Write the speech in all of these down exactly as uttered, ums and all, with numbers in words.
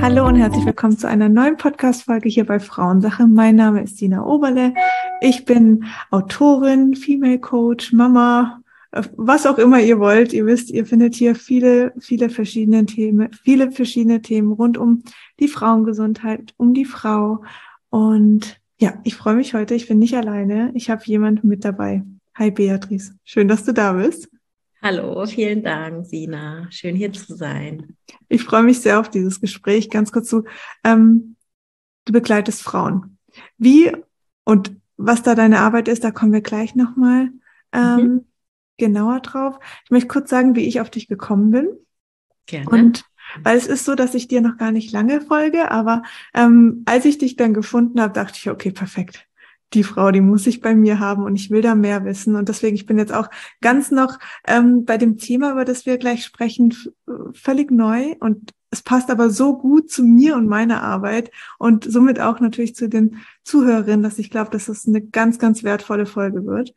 Hallo und herzlich willkommen zu einer neuen Podcast-Folge hier bei Frauensache. Mein Name ist Sina Oberle. Ich bin Autorin, Female Coach, Mama, äh, was auch immer ihr wollt. Ihr wisst, ihr findet hier viele, viele verschiedene Themen, viele verschiedene Themen rund um die Frauengesundheit, um die Frau. Und ja, ich freue mich heute. Ich bin nicht alleine. Ich habe jemanden mit dabei. Hi Beatrice, schön, dass du da bist. Hallo, vielen Dank, Sina. Schön hier zu sein. Ich freue mich sehr auf dieses Gespräch. Ganz kurz zu, ähm, du begleitest Frauen. Wie und was da deine Arbeit ist, da kommen wir gleich nochmal Mhm. ähm, genauer drauf. Ich möchte kurz sagen, wie ich auf dich gekommen bin. Gerne. Und weil es ist so, dass ich dir noch gar nicht lange folge, aber ähm, als ich dich dann gefunden habe, dachte ich, okay, perfekt. Die Frau, die muss ich bei mir haben und ich will da mehr wissen. Und deswegen, ich bin jetzt auch ganz noch ähm, bei dem Thema, über das wir gleich sprechen, f- völlig neu. Und es passt aber so gut zu mir und meiner Arbeit und somit auch natürlich zu den Zuhörerinnen, dass ich glaube, dass es eine ganz, ganz wertvolle Folge wird.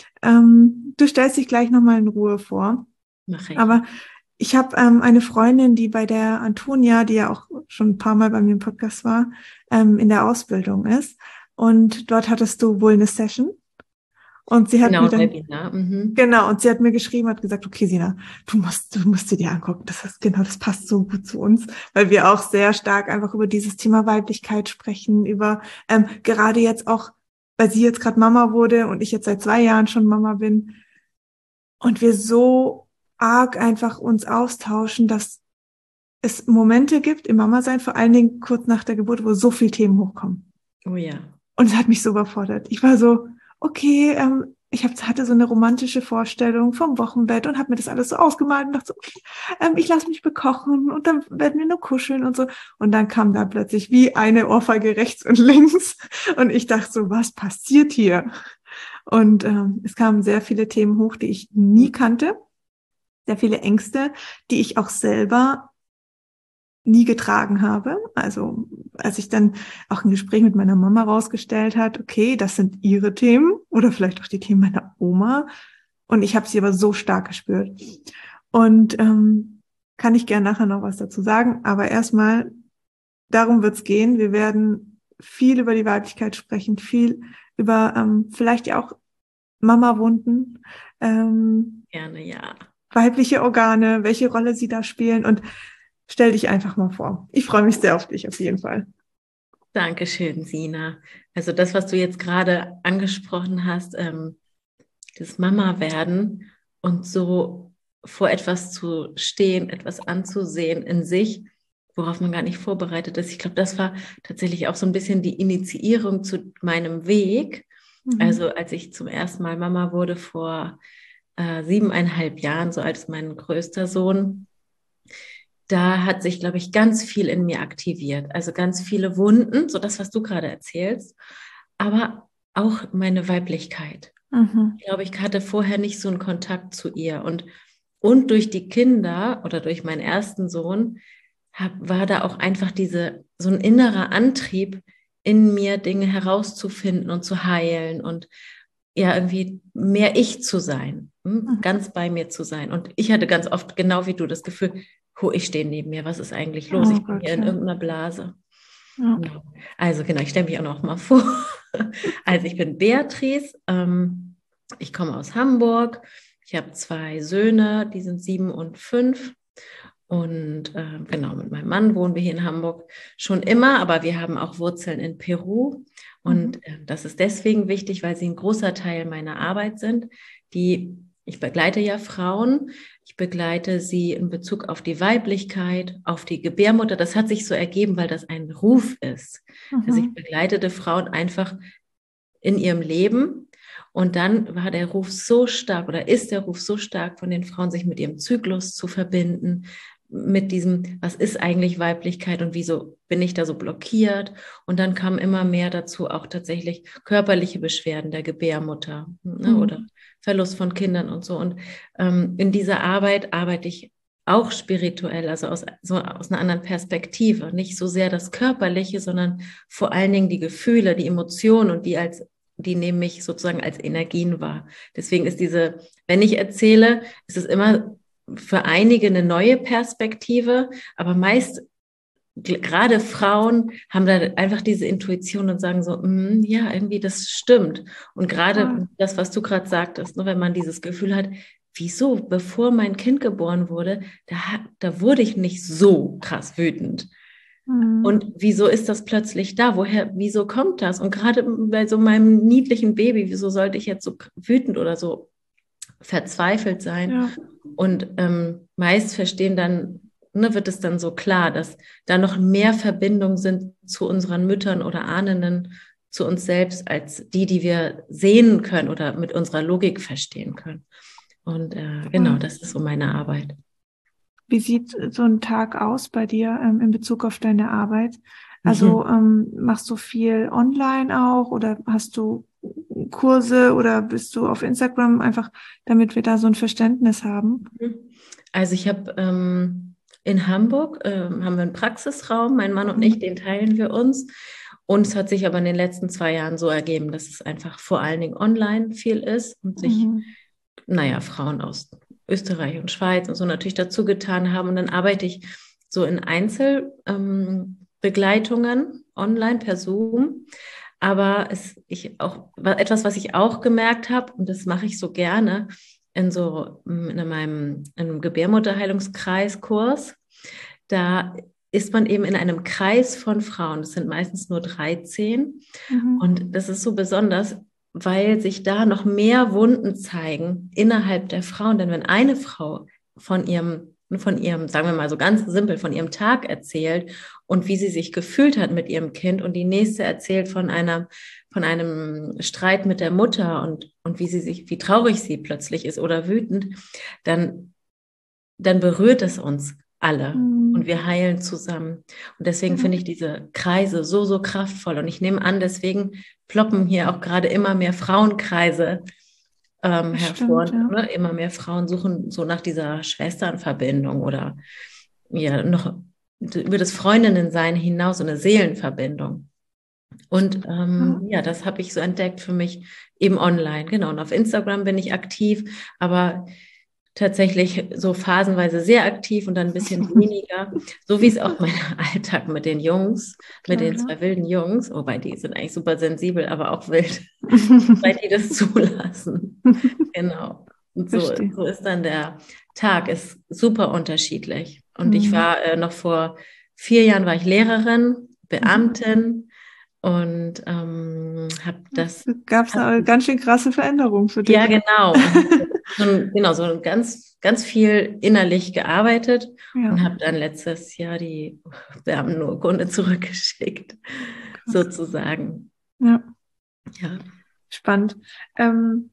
Ähm, du stellst dich gleich nochmal in Ruhe vor. Mache ich. Aber ich habe ähm, eine Freundin, die bei der Antonia, die ja auch schon ein paar Mal bei mir im Podcast war, ähm, in der Ausbildung ist. Und dort hattest du wohl eine Session. Und sie hat Genau, mir ein dann, Webinar. Mhm. genau, und sie hat mir geschrieben, hat gesagt, okay, Sina, du musst, du musst dir die angucken. Das ist genau, das passt so gut zu uns, weil wir auch sehr stark einfach über dieses Thema Weiblichkeit sprechen, über ähm, gerade jetzt auch, weil sie jetzt gerade Mama wurde und ich jetzt seit zwei Jahren schon Mama bin. Und wir so arg einfach uns austauschen, dass es Momente gibt im Mama-Sein, vor allen Dingen kurz nach der Geburt, wo so viele Themen hochkommen. Oh ja. Und es hat mich so überfordert. Ich war so, okay, ähm, ich hab, hatte so eine romantische Vorstellung vom Wochenbett und habe mir das alles so ausgemalt und dachte so, okay, ähm, ich lasse mich bekochen und dann werden wir nur kuscheln und so. Und dann kam da plötzlich wie eine Ohrfeige rechts und links. Und ich dachte so, was passiert hier? Und ähm, es kamen sehr viele Themen hoch, die ich nie kannte, sehr viele Ängste, die ich auch selber nie getragen habe. Also als ich dann auch ein Gespräch mit meiner Mama rausgestellt hat, okay, das sind ihre Themen oder vielleicht auch die Themen meiner Oma. Und ich habe sie aber so stark gespürt. Und ähm, kann ich gerne nachher noch was dazu sagen. Aber erstmal, darum wird's gehen. Wir werden viel über die Weiblichkeit sprechen, viel über ähm, vielleicht ja auch Mama-Wunden, ähm, Gerne, ja. weibliche Organe, welche Rolle sie da spielen. Und stell dich einfach mal vor. Ich freue mich sehr auf dich, auf jeden Fall. Dankeschön, Sina. Also das, was du jetzt gerade angesprochen hast, ähm, das Mama-Werden und so vor etwas zu stehen, etwas anzusehen in sich, worauf man gar nicht vorbereitet ist. Ich glaube, das war tatsächlich auch so ein bisschen die Initiierung zu meinem Weg. Mhm. Also als ich zum ersten Mal Mama wurde vor äh, siebeneinhalb Jahren, so als mein größter Sohn, da hat sich, glaube ich, ganz viel in mir aktiviert. Also ganz viele Wunden, so das, was du gerade erzählst, aber auch meine Weiblichkeit. Mhm. Ich glaube, ich hatte vorher nicht so einen Kontakt zu ihr. Und, und durch die Kinder oder durch meinen ersten Sohn hab, war da auch einfach diese, so ein innerer Antrieb in mir, Dinge herauszufinden und zu heilen und ja, irgendwie mehr ich zu sein, hm, Mhm. ganz bei mir zu sein. Und ich hatte ganz oft, genau wie du, das Gefühl, oh, ich stehe neben mir, was ist eigentlich los? Oh Ich bin Gott, hier in ja. irgendeiner Blase. Ja. Genau. Also genau, ich stelle mich auch noch mal vor. Also ich bin Beatrice, ähm, ich komme aus Hamburg, ich habe zwei Söhne, die sind sieben und fünf. Und äh, genau, mit meinem Mann wohnen wir hier in Hamburg schon immer, aber wir haben auch Wurzeln in Peru. Mhm. Und äh, das ist deswegen wichtig, weil sie ein großer Teil meiner Arbeit sind. Die, ich begleite ja Frauen, ich begleite sie in Bezug auf die Weiblichkeit, auf die Gebärmutter. Das hat sich so ergeben, weil das ein Ruf ist. Also ich Mhm. begleitete Frauen einfach in ihrem Leben. Und dann war der Ruf so stark oder ist der Ruf so stark von den Frauen, sich mit ihrem Zyklus zu verbinden, mit diesem, was ist eigentlich Weiblichkeit und wieso bin ich da so blockiert? Und dann kam immer mehr dazu auch tatsächlich körperliche Beschwerden der Gebärmutter, ne, oder Mhm. Verlust von Kindern und so. Und ähm, in dieser Arbeit arbeite ich auch spirituell, also aus, so aus einer anderen Perspektive. Nicht so sehr das Körperliche, sondern vor allen Dingen die Gefühle, die Emotionen und die als, die nehme ich sozusagen als Energien wahr. Deswegen ist diese, wenn ich erzähle, ist es immer für einige eine neue Perspektive, aber meist gerade Frauen haben da einfach diese Intuition und sagen so, mm, ja, irgendwie das stimmt. Und gerade Ja. das, was du gerade sagtest, ne, wenn man dieses Gefühl hat, wieso, bevor mein Kind geboren wurde, da, da wurde ich nicht so krass wütend. Mhm. Und wieso ist das plötzlich da? Woher, wieso kommt das? Und gerade bei so meinem niedlichen Baby, wieso sollte ich jetzt so wütend oder so verzweifelt sein? Ja. Und ähm, meist verstehen dann, ne, wird es dann so klar, dass da noch mehr Verbindungen sind zu unseren Müttern oder Ahnenden, zu uns selbst, als die, die wir sehen können oder mit unserer Logik verstehen können. Und äh, genau, das ist so meine Arbeit. Wie sieht so ein Tag aus bei dir ähm, in Bezug auf deine Arbeit? Also Mhm. ähm, machst du viel online auch oder hast du Kurse oder bist du auf Instagram, einfach damit wir da so ein Verständnis haben? Also ich habe ähm, in Hamburg ähm, haben wir einen Praxisraum, mein Mann und ich, den teilen wir uns. Und es hat sich aber in den letzten zwei Jahren so ergeben, dass es einfach vor allen Dingen online viel ist und sich, Mhm. naja, Frauen aus Österreich und Schweiz und so natürlich dazu getan haben. Und dann arbeite ich so in Einzelbegleitungen ähm, online per Zoom. Aber es, ich auch, etwas, was ich auch gemerkt habe, und das mache ich so gerne, in so in meinem in einem Gebärmutterheilungskreiskurs, da ist man eben in einem Kreis von Frauen. Das sind meistens nur dreizehn. Mhm. Und das ist so besonders, weil sich da noch mehr Wunden zeigen innerhalb der Frauen. Denn wenn eine Frau von ihrem, von ihrem, sagen wir mal so ganz simpel, von ihrem Tag erzählt und wie sie sich gefühlt hat mit ihrem Kind und die nächste erzählt von einer, von einem Streit mit der Mutter und, und wie sie sich, wie traurig sie plötzlich ist oder wütend, dann, dann berührt es uns alle. Und Mhm. wir heilen zusammen. Und deswegen Ja, finde ich diese Kreise so, so kraftvoll. Und ich nehme an, deswegen ploppen hier auch gerade immer mehr Frauenkreise ähm, das hervor. stimmt, ja. Ne? Immer mehr Frauen suchen so nach dieser Schwesternverbindung oder ja, noch über das Freundinnensein hinaus so eine Seelenverbindung. Und Ja. ähm, ja, das habe ich so entdeckt für mich eben online. Genau. Und auf Instagram bin ich aktiv, aber tatsächlich so phasenweise sehr aktiv und dann ein bisschen weniger. So wie es auch mein Alltag mit den Jungs, mit Klar, den ja. zwei wilden Jungs, wobei die sind eigentlich super sensibel, aber auch wild, weil die das zulassen. Genau. Und so, Verstehe. so ist dann der Tag, ist super unterschiedlich. Und ich Mhm. war äh, noch vor vier Jahren war ich Lehrerin, Mhm. Beamtin und ähm, habe das, Gab es eine ganz schön krasse Veränderung für ja, dich. genau. Und habe so ein, genau, so ein ganz, ganz viel innerlich gearbeitet Ja, und habe dann letztes Jahr die Beamtenurkunde zurückgeschickt, krass. sozusagen. Ja, Ja. spannend. Ähm,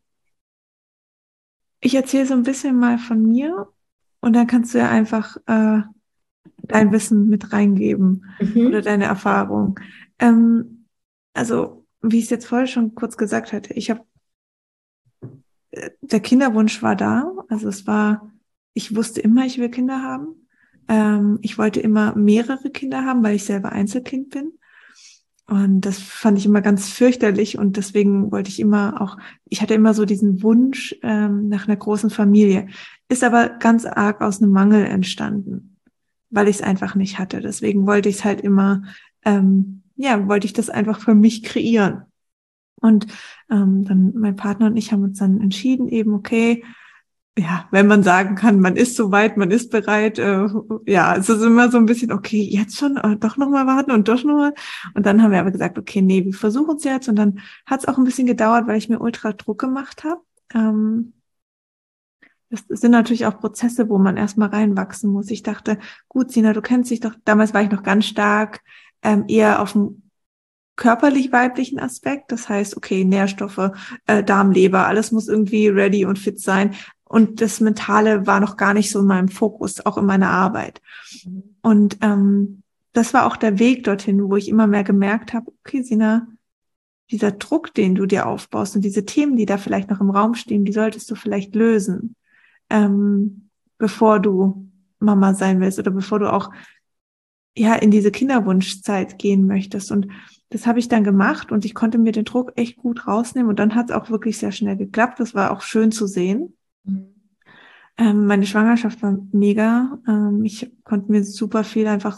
ich erzähle so ein bisschen mal von mir und dann kannst du ja einfach äh, dein Wissen mit reingeben oder Mhm. deine Erfahrung. Ähm, also, wie ich es jetzt vorher schon kurz gesagt hatte, ich habe, äh, der Kinderwunsch war da. Also es war, ich wusste immer, ich will Kinder haben. Ähm, ich wollte immer mehrere Kinder haben, weil ich selber Einzelkind bin. Und das fand ich immer ganz fürchterlich und deswegen wollte ich immer auch, ich hatte immer so diesen Wunsch ähm, nach einer großen Familie. Ist aber ganz arg aus einem Mangel entstanden, weil ich es einfach nicht hatte. Deswegen wollte ich es halt immer, ähm, ja, wollte ich das einfach für mich kreieren. Und ähm, dann mein Partner und ich haben uns dann entschieden, eben, okay, ja, wenn man sagen kann, man ist soweit, man ist bereit, äh, ja, es ist immer so ein bisschen, okay, jetzt schon, äh, doch nochmal warten und doch nochmal. Und dann haben wir aber gesagt, okay, nee, wir versuchen es jetzt. Und dann hat es auch ein bisschen gedauert, weil ich mir ultra Druck gemacht habe. Ähm, das sind natürlich auch Prozesse, wo man erstmal reinwachsen muss. Ich dachte, gut, Sina, du kennst dich doch, damals war ich noch ganz stark ähm, eher auf dem körperlich-weiblichen Aspekt. Das heißt, okay, Nährstoffe, äh, Darm, Leber, alles muss irgendwie ready und fit sein. Und das Mentale war noch gar nicht so in meinem Fokus, auch in meiner Arbeit. Und ähm, das war auch der Weg dorthin, wo ich immer mehr gemerkt habe, okay, Sina, dieser Druck, den du dir aufbaust und diese Themen, die da vielleicht noch im Raum stehen, die solltest du vielleicht lösen, ähm, bevor du Mama sein willst oder bevor du auch ja in diese Kinderwunschzeit gehen möchtest. Und das habe ich dann gemacht und ich konnte mir den Druck echt gut rausnehmen und dann hat es auch wirklich sehr schnell geklappt. Das war auch schön zu sehen. Ähm, meine Schwangerschaft war mega. Ähm, ich konnte mir super viel einfach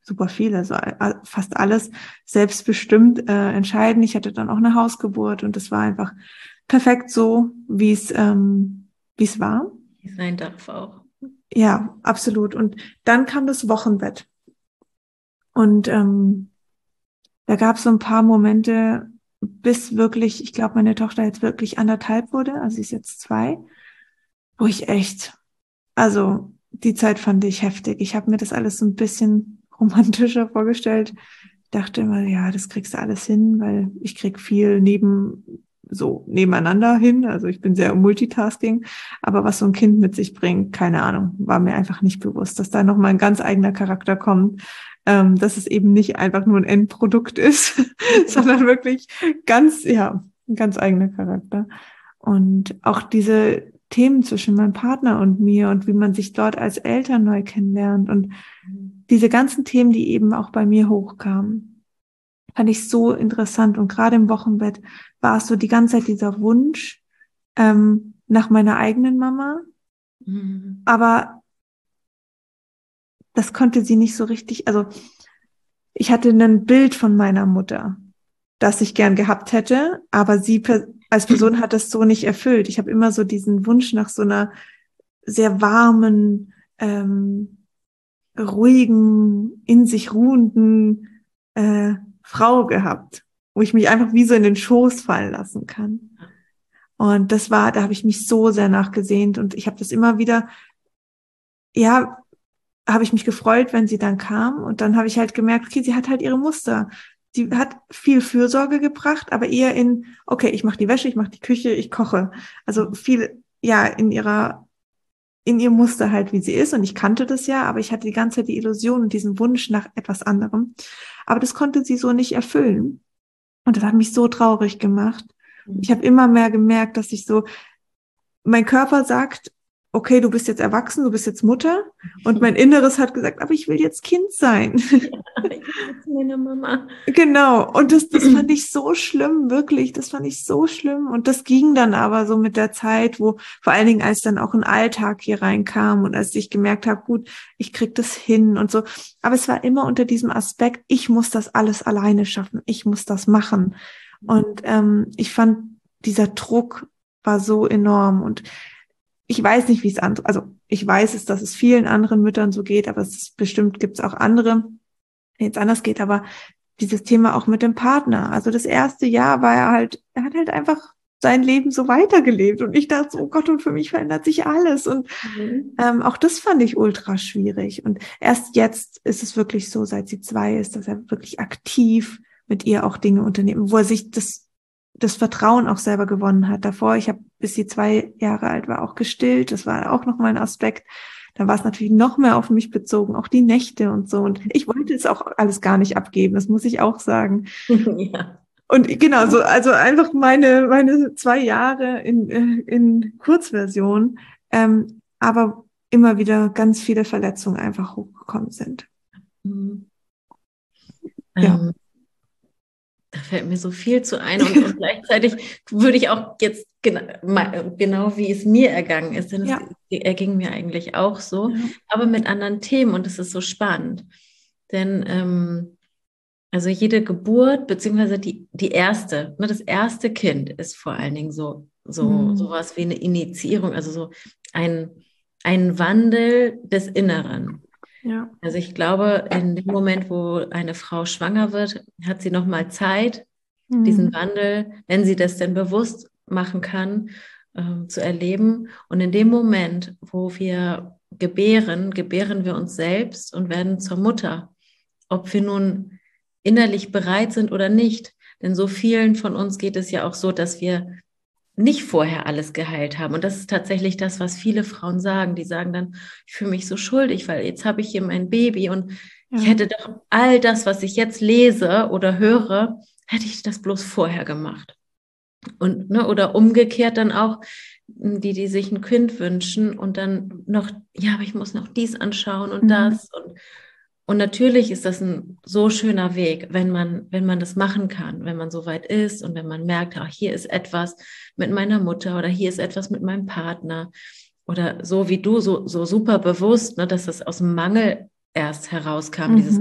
super viel, also äh, fast alles selbstbestimmt äh, entscheiden. Ich hatte dann auch eine Hausgeburt und es war einfach perfekt so, wie es ähm, wie es war. Sein darf auch. Ja, absolut. Und dann kam das Wochenbett. Und ähm, da gab es so ein paar Momente, bis wirklich, ich glaube, meine Tochter jetzt wirklich anderthalb wurde, also sie ist jetzt zwei, wo ich echt, also die Zeit fand ich heftig. Ich habe mir das alles so ein bisschen romantischer vorgestellt. Ich dachte immer, ja, das kriegst du alles hin, weil ich krieg viel neben so nebeneinander hin. Also ich bin sehr Multitasking, aber was so ein Kind mit sich bringt, keine Ahnung, war mir einfach nicht bewusst, dass da nochmal ein ganz eigener Charakter kommt, ähm, dass es eben nicht einfach nur ein Endprodukt ist, sondern wirklich ganz, ja, ein ganz eigener Charakter. Und auch diese Themen zwischen meinem Partner und mir und wie man sich dort als Eltern neu kennenlernt und diese ganzen Themen, die eben auch bei mir hochkamen, fand ich so interessant. Und gerade im Wochenbett war es so die ganze Zeit dieser Wunsch ähm, nach meiner eigenen Mama. Mhm. Aber das konnte sie nicht so richtig. Also ich hatte ein Bild von meiner Mutter, das ich gern gehabt hätte, aber sie per als Person hat das so nicht erfüllt. Ich habe immer so diesen Wunsch nach so einer sehr warmen, ähm, ruhigen, in sich ruhenden äh, Frau gehabt, wo ich mich einfach wie so in den Schoß fallen lassen kann. Und das war, da habe ich mich so sehr nachgesehnt und ich habe das immer wieder, ja, habe ich mich gefreut, wenn sie dann kam und dann habe ich halt gemerkt, okay, sie hat halt ihre Muster. Sie hat viel Fürsorge gebracht, aber eher in, okay, ich mache die Wäsche, ich mache die Küche, ich koche. Also viel, ja, in ihrer in ihr Muster halt, wie sie ist. Und ich kannte das ja, aber ich hatte die ganze Zeit die Illusion und diesen Wunsch nach etwas anderem. Aber das konnte sie so nicht erfüllen. Und das hat mich so traurig gemacht. Ich habe immer mehr gemerkt, dass ich so, mein Körper sagt, okay, du bist jetzt erwachsen, du bist jetzt Mutter. Und mein Inneres hat gesagt, aber ich will jetzt Kind sein. Ja, ich bin jetzt meine Mama. Genau. Und das, das fand ich so schlimm, wirklich. Das fand ich so schlimm. Und das ging dann aber so mit der Zeit, wo vor allen Dingen, als dann auch ein Alltag hier reinkam und als ich gemerkt habe, gut, ich krieg das hin und so. Aber es war immer unter diesem Aspekt, ich muss das alles alleine schaffen. Ich muss das machen. Und ähm, ich fand, dieser Druck war so enorm. Und ich weiß nicht, wie es andere, also ich weiß es, dass es vielen anderen Müttern so geht, aber es ist, bestimmt gibt es auch andere, jetzt anders geht, aber dieses Thema auch mit dem Partner. Also das erste Jahr war er halt, er hat halt einfach sein Leben so weitergelebt und ich dachte so, oh Gott, und für mich verändert sich alles und Mhm. ähm, auch das fand ich ultra schwierig und erst jetzt ist es wirklich so, seit sie zwei ist, dass er wirklich aktiv mit ihr auch Dinge unternehmen, wo er sich das das Vertrauen auch selber gewonnen hat. Davor, ich habe, bis sie zwei Jahre alt war, auch gestillt. Das war auch nochmal ein Aspekt. Da war es natürlich noch mehr auf mich bezogen, auch die Nächte und so. Und ich wollte es auch alles gar nicht abgeben, das muss ich auch sagen. Ja. Und genau, so, also einfach meine, meine zwei Jahre in, in Kurzversion, ähm, aber immer wieder ganz viele Verletzungen einfach hochgekommen sind. Mhm. Ja. Ähm, da fällt mir so viel zu ein und, und gleichzeitig würde ich auch jetzt genau, genau wie es mir ergangen ist, denn Ja. es erging mir eigentlich auch so, Ja. aber mit anderen Themen und es ist so spannend, denn ähm, also jede Geburt beziehungsweise die die erste, ne, das erste Kind ist vor allen Dingen so so Mhm. sowas wie eine Initiierung, also so ein ein Wandel des Inneren. Ja. Also ich glaube, in dem Moment, wo eine Frau schwanger wird, hat sie noch mal Zeit, diesen Mhm. Wandel, wenn sie das denn bewusst machen kann, äh, zu erleben. Und in dem Moment, wo wir gebären, gebären wir uns selbst und werden zur Mutter. Ob wir nun innerlich bereit sind oder nicht. Denn so vielen von uns geht es ja auch so, dass wir nicht vorher alles geheilt haben. Und das ist tatsächlich das, was viele Frauen sagen. Die sagen dann, ich fühle mich so schuldig, weil jetzt habe ich hier mein Baby und ich Ja. hätte doch all das, was ich jetzt lese oder höre, hätte ich das bloß vorher gemacht. Und, ne, oder umgekehrt dann auch, die, die sich ein Kind wünschen und dann noch, ja, aber ich muss noch dies anschauen und Mhm. das. Und, und natürlich ist das ein so schöner Weg, wenn man, wenn man das machen kann, wenn man so weit ist und wenn man merkt, ach, hier ist etwas mit meiner Mutter oder hier ist etwas mit meinem Partner oder so wie du, so, so super bewusst, ne, dass das aus dem Mangel erst herauskam, dieses Mhm.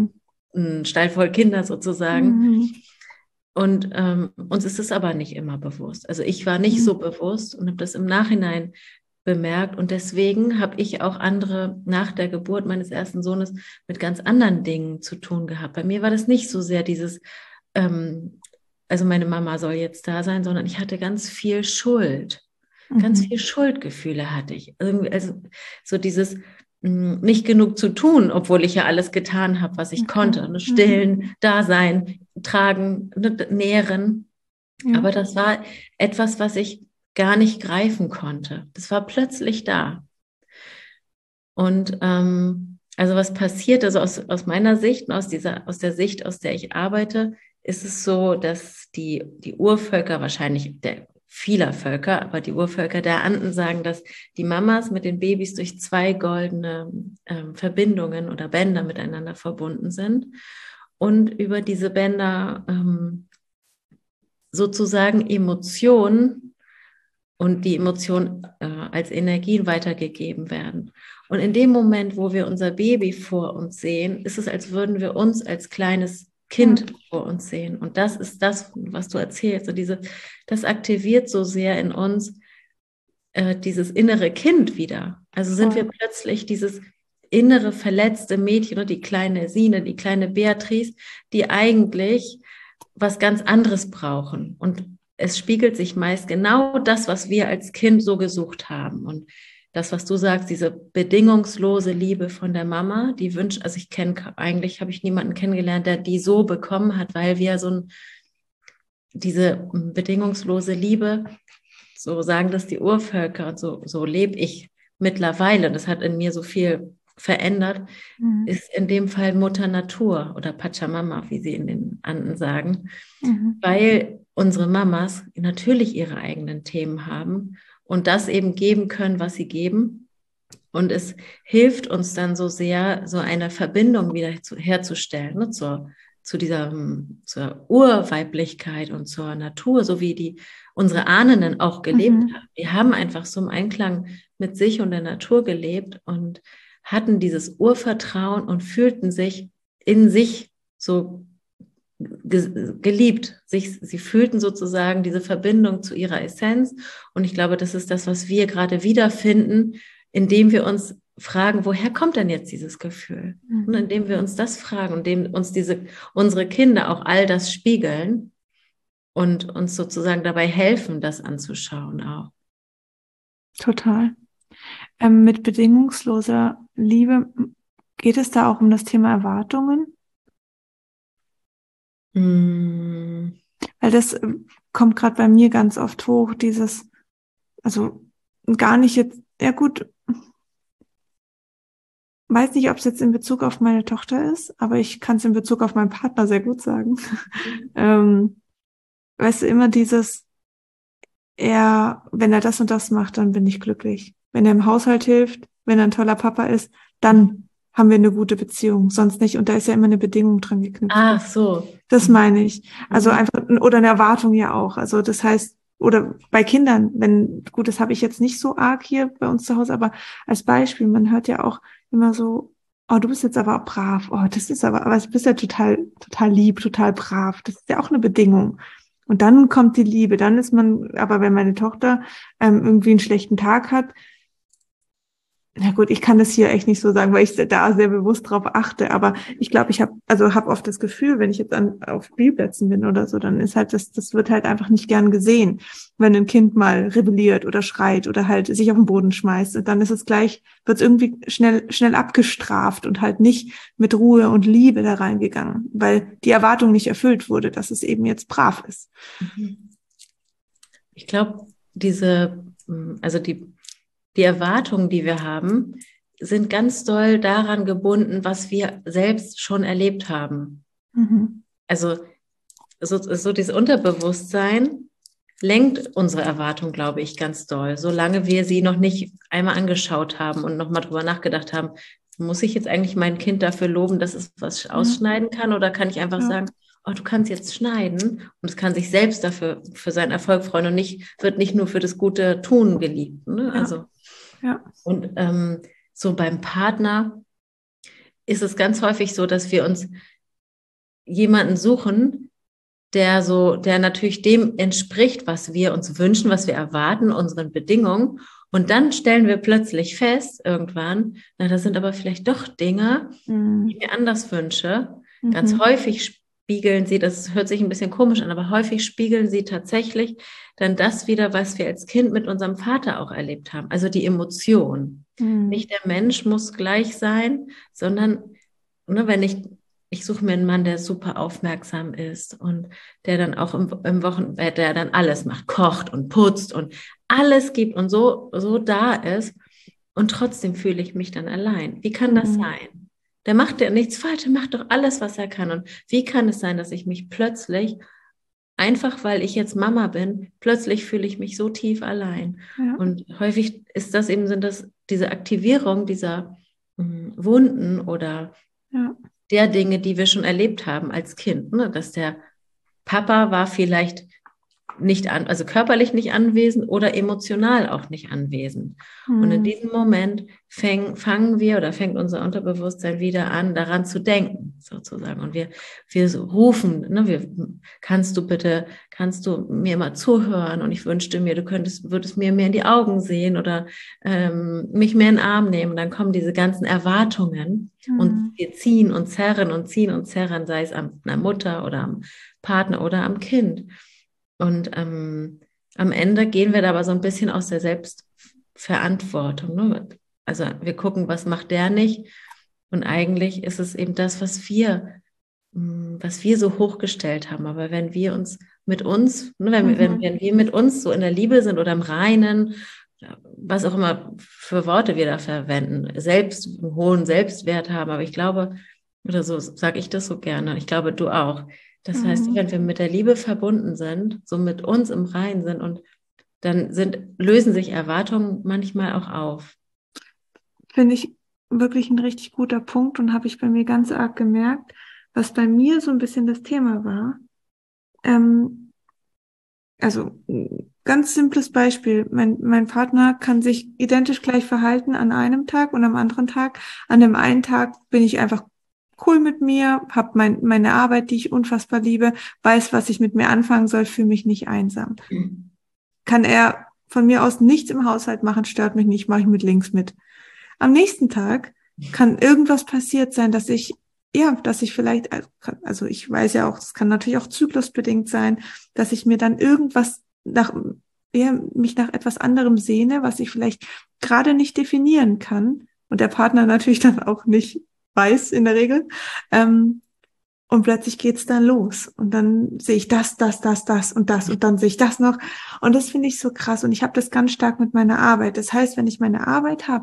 ein Stall voll Kinder sozusagen. Mhm. Und ähm, uns ist es aber nicht immer bewusst. Also ich war nicht Mhm. so bewusst und habe das im Nachhinein bemerkt. Und deswegen habe ich auch andere nach der Geburt meines ersten Sohnes mit ganz anderen Dingen zu tun gehabt. Bei mir war das nicht so sehr dieses, ähm, also meine Mama soll jetzt da sein, sondern ich hatte ganz viel Schuld. Ganz viel Mhm. Schuldgefühle hatte ich. Irgendwie, also so dieses mh, nicht genug zu tun, obwohl ich ja alles getan habe, was ich Okay. konnte. Ne? Mhm. Stillen, da sein, tragen, ne, nähren. Ja, Aber das war etwas, was ich gar nicht greifen konnte. Das war plötzlich da. Und ähm, also was passiert, also aus, aus meiner Sicht und aus dieser, aus der Sicht, aus der ich arbeite, ist es so, dass die, die Urvölker, wahrscheinlich der vieler Völker, aber die Urvölker der Anden sagen, dass die Mamas mit den Babys durch zwei goldene ähm, Verbindungen oder Bänder miteinander verbunden sind und über diese Bänder ähm, sozusagen Emotionen und die Emotionen äh, als Energien weitergegeben werden. Und in dem Moment, wo wir unser Baby vor uns sehen, ist es, als würden wir uns als kleines ja, Kind vor uns sehen. Und das ist das, was du erzählst. Und diese, das aktiviert so sehr in uns äh, dieses innere Kind wieder. Also sind wir voll. plötzlich dieses innere verletzte Mädchen und die kleine Sine, die kleine Beatrice, die eigentlich was ganz anderes brauchen. Und es spiegelt sich meist genau das, was wir als Kind so gesucht haben. Und das, was du sagst, diese bedingungslose Liebe von der Mama, die wünscht, also ich kenne, eigentlich habe ich niemanden kennengelernt, der die so bekommen hat, weil wir so ein, diese bedingungslose Liebe, so sagen das die Urvölker und so, so lebe ich mittlerweile. Das hat in mir so viel verändert, Mhm. ist in dem Fall Mutter Natur oder Pachamama, wie sie in den Anden sagen, Mhm. weil unsere Mamas natürlich ihre eigenen Themen haben und das eben geben können, was sie geben. Und es hilft uns dann so sehr, so eine Verbindung wieder zu, herzustellen, ne, zur, zu dieser, zur Urweiblichkeit und zur Natur, so wie die unsere Ahnen auch gelebt Mhm. haben. Die haben einfach so im Einklang mit sich und der Natur gelebt und hatten dieses Urvertrauen und fühlten sich in sich so ge geliebt. Sich, sie fühlten sozusagen diese Verbindung zu ihrer Essenz. Und ich glaube, das ist das, was wir gerade wiederfinden, indem wir uns fragen, woher kommt denn jetzt dieses Gefühl? Und Mhm. indem wir uns das fragen und indem uns diese, unsere Kinder auch all das spiegeln und uns sozusagen dabei helfen, das anzuschauen auch. Total. Ähm, mit bedingungsloser Liebe geht es da auch um das Thema Erwartungen? Mm. Weil das ähm, kommt gerade bei mir ganz oft hoch, dieses, also gar nicht jetzt, ja gut, weiß nicht, ob es jetzt in Bezug auf meine Tochter ist, aber ich kann es in Bezug auf meinen Partner sehr gut sagen. ähm, weißt du, immer dieses, er, wenn er das und das macht, dann bin ich glücklich. Wenn er im Haushalt hilft, wenn er ein toller Papa ist, dann haben wir eine gute Beziehung, sonst nicht. Und da ist ja immer eine Bedingung dran geknüpft. Ah, so. Das Mhm. meine ich. Also Mhm. einfach, oder eine Erwartung ja auch. Also das heißt, oder bei Kindern, wenn, gut, das habe ich jetzt nicht so arg hier bei uns zu Hause, aber als Beispiel, man hört ja auch immer so, oh, du bist jetzt aber auch brav, oh, das ist aber, aber du bist ja total, total lieb, total brav. Das ist ja auch eine Bedingung. Und dann kommt die Liebe, dann ist man, aber wenn meine Tochter ähm, irgendwie einen schlechten Tag hat, na gut, ich kann das hier echt nicht so sagen, weil ich da sehr bewusst drauf achte. Aber ich glaube, ich habe also habe oft das Gefühl, wenn ich jetzt an, auf Spielplätzen bin oder so, dann ist halt das, das wird halt einfach nicht gern gesehen, wenn ein Kind mal rebelliert oder schreit oder halt sich auf den Boden schmeißt. Und dann ist es gleich, wird es irgendwie schnell schnell abgestraft und halt nicht mit Ruhe und Liebe da reingegangen, weil die Erwartung nicht erfüllt wurde, dass es eben jetzt brav ist. Mhm. Ich glaube, diese, also die Die Erwartungen, die wir haben, sind ganz doll daran gebunden, was wir selbst schon erlebt haben. Mhm. Also so, so dieses Unterbewusstsein lenkt unsere Erwartung, glaube ich, ganz doll, solange wir sie noch nicht einmal angeschaut haben und nochmal drüber nachgedacht haben, muss ich jetzt eigentlich mein Kind dafür loben, dass es was Ja, ausschneiden kann, oder kann ich einfach ja, sagen, oh, du kannst jetzt schneiden, und es kann sich selbst dafür für seinen Erfolg freuen und nicht, wird nicht nur für das gute Tun geliebt. Ne? ja, Also ja. und ähm, so beim Partner ist es ganz häufig so, dass wir uns jemanden suchen, der so, der natürlich dem entspricht, was wir uns wünschen, was wir erwarten, unseren Bedingungen. Und dann stellen wir plötzlich fest, irgendwann, na, das sind aber vielleicht doch Dinge, Mhm. die ich mir anders wünsche. Mhm. Ganz häufig spiegeln sie, das hört sich ein bisschen komisch an, aber häufig spiegeln sie tatsächlich dann das wieder, was wir als Kind mit unserem Vater auch erlebt haben. Also die Emotion. Mhm. Nicht der Mensch muss gleich sein, sondern, ne, wenn ich, ich suche mir einen Mann, der super aufmerksam ist und der dann auch im, im Wochenbett, der dann alles macht, kocht und putzt und alles gibt und so, so da ist. Und trotzdem fühle ich mich dann allein. Wie kann das Mhm. sein? Der macht ja nichts falsch, der macht doch alles, was er kann. Und wie kann es sein, dass ich mich plötzlich, einfach weil ich jetzt Mama bin, plötzlich fühle ich mich so tief allein. Ja. Und häufig ist das eben, sind das diese Aktivierung dieser mh, Wunden oder Ja. der Dinge, die wir schon erlebt haben als Kind, ne? Dass der Papa war vielleicht nicht an, also körperlich nicht anwesend oder emotional auch nicht anwesend. Mhm. Und in diesem Moment fäng, fangen wir oder fängt unser Unterbewusstsein wieder an, daran zu denken, sozusagen. Und wir, wir so rufen, ne, wir, kannst du bitte, kannst du mir mal zuhören? Und ich wünschte mir, du könntest, würdest mir mehr in die Augen sehen oder ähm, mich mehr in den Arm nehmen. Und dann kommen diese ganzen Erwartungen Mhm. und wir ziehen und zerren und ziehen und zerren, sei es an der Mutter oder am Partner oder am Kind. Und ähm, am Ende gehen wir da aber so ein bisschen aus der Selbstverantwortung. Ne? Also wir gucken, was macht der nicht? Und eigentlich ist es eben das, was wir, was wir so hochgestellt haben. Aber wenn wir uns mit uns, ne, wenn, Mhm. wir, wenn, wenn wir mit uns so in der Liebe sind oder im Reinen, was auch immer für Worte wir da verwenden, selbst einen hohen Selbstwert haben. Aber ich glaube, oder so sage ich das so gerne, ich glaube, du auch. Das heißt, Mhm. wenn wir mit der Liebe verbunden sind, so mit uns im Reinen sind und dann sind, lösen sich Erwartungen manchmal auch auf. Finde ich wirklich ein richtig guter Punkt und habe ich bei mir ganz arg gemerkt, was bei mir so ein bisschen das Thema war. Ähm, also ganz simples Beispiel. Mein, mein Partner kann sich identisch gleich verhalten an einem Tag und am anderen Tag. An dem einen Tag bin ich einfach cool mit mir, habe mein, meine Arbeit, die ich unfassbar liebe, weiß, was ich mit mir anfangen soll, fühle mich nicht einsam. Mhm. Kann er von mir aus nichts im Haushalt machen, stört mich nicht, mache ich mit links mit. Am nächsten Tag kann irgendwas passiert sein, dass ich, ja, dass ich vielleicht, also ich weiß ja auch, das kann natürlich auch zyklusbedingt sein, dass ich mir dann irgendwas nach, ja, mich nach etwas anderem sehne, was ich vielleicht gerade nicht definieren kann und der Partner natürlich dann auch nicht weiß in der Regel. Ähm, und plötzlich geht's dann los. Und dann sehe ich das, das, das, das und das. Und dann sehe ich das noch. Und das finde ich so krass. Und ich habe das ganz stark mit meiner Arbeit. Das heißt, wenn ich meine Arbeit habe,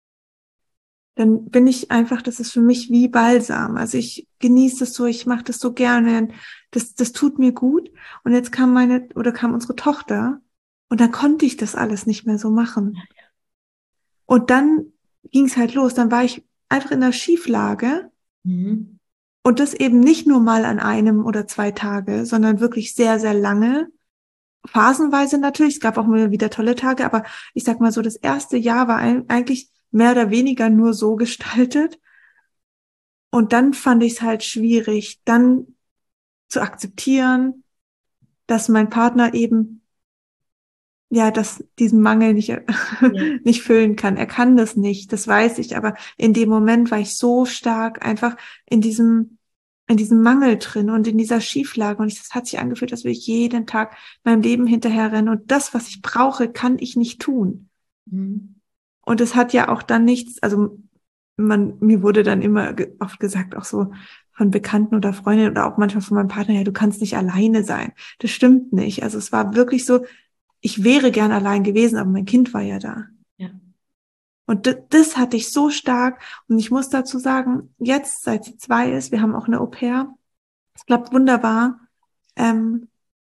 dann bin ich einfach, das ist für mich wie Balsam. Also ich genieße das so, ich mache das so gerne. Das, das tut mir gut. Und jetzt kam meine, oder kam unsere Tochter. Und dann konnte ich das alles nicht mehr so machen. Und dann ging's halt los. Dann war ich einfach in der Schieflage. Mhm. Und das eben nicht nur mal an einem oder zwei Tage, sondern wirklich sehr, sehr lange. Phasenweise natürlich. Es gab auch mal wieder tolle Tage, aber ich sag mal so, das erste Jahr war ein, eigentlich mehr oder weniger nur so gestaltet. Und dann fand ich es halt schwierig, dann zu akzeptieren, dass mein Partner eben, ja, dass diesen Mangel nicht, Ja. nicht füllen kann. Er kann das nicht, das weiß ich. Aber in dem Moment war ich so stark einfach in diesem in diesem Mangel drin und in dieser Schieflage. Und es hat sich angefühlt, als würde ich jeden Tag meinem Leben hinterherrennen. Und das, was ich brauche, kann ich nicht tun. Mhm. Und es hat ja auch dann nichts, also man, mir wurde dann immer oft gesagt, auch so von Bekannten oder Freundinnen oder auch manchmal von meinem Partner, ja, du kannst nicht alleine sein. Das stimmt nicht. Also es war wirklich so, ich wäre gern allein gewesen, aber mein Kind war ja da. Ja. Und das, das hatte ich so stark. Und ich muss dazu sagen, jetzt, seit sie zwei ist, wir haben auch eine Au-pair. Es klappt wunderbar. Ähm,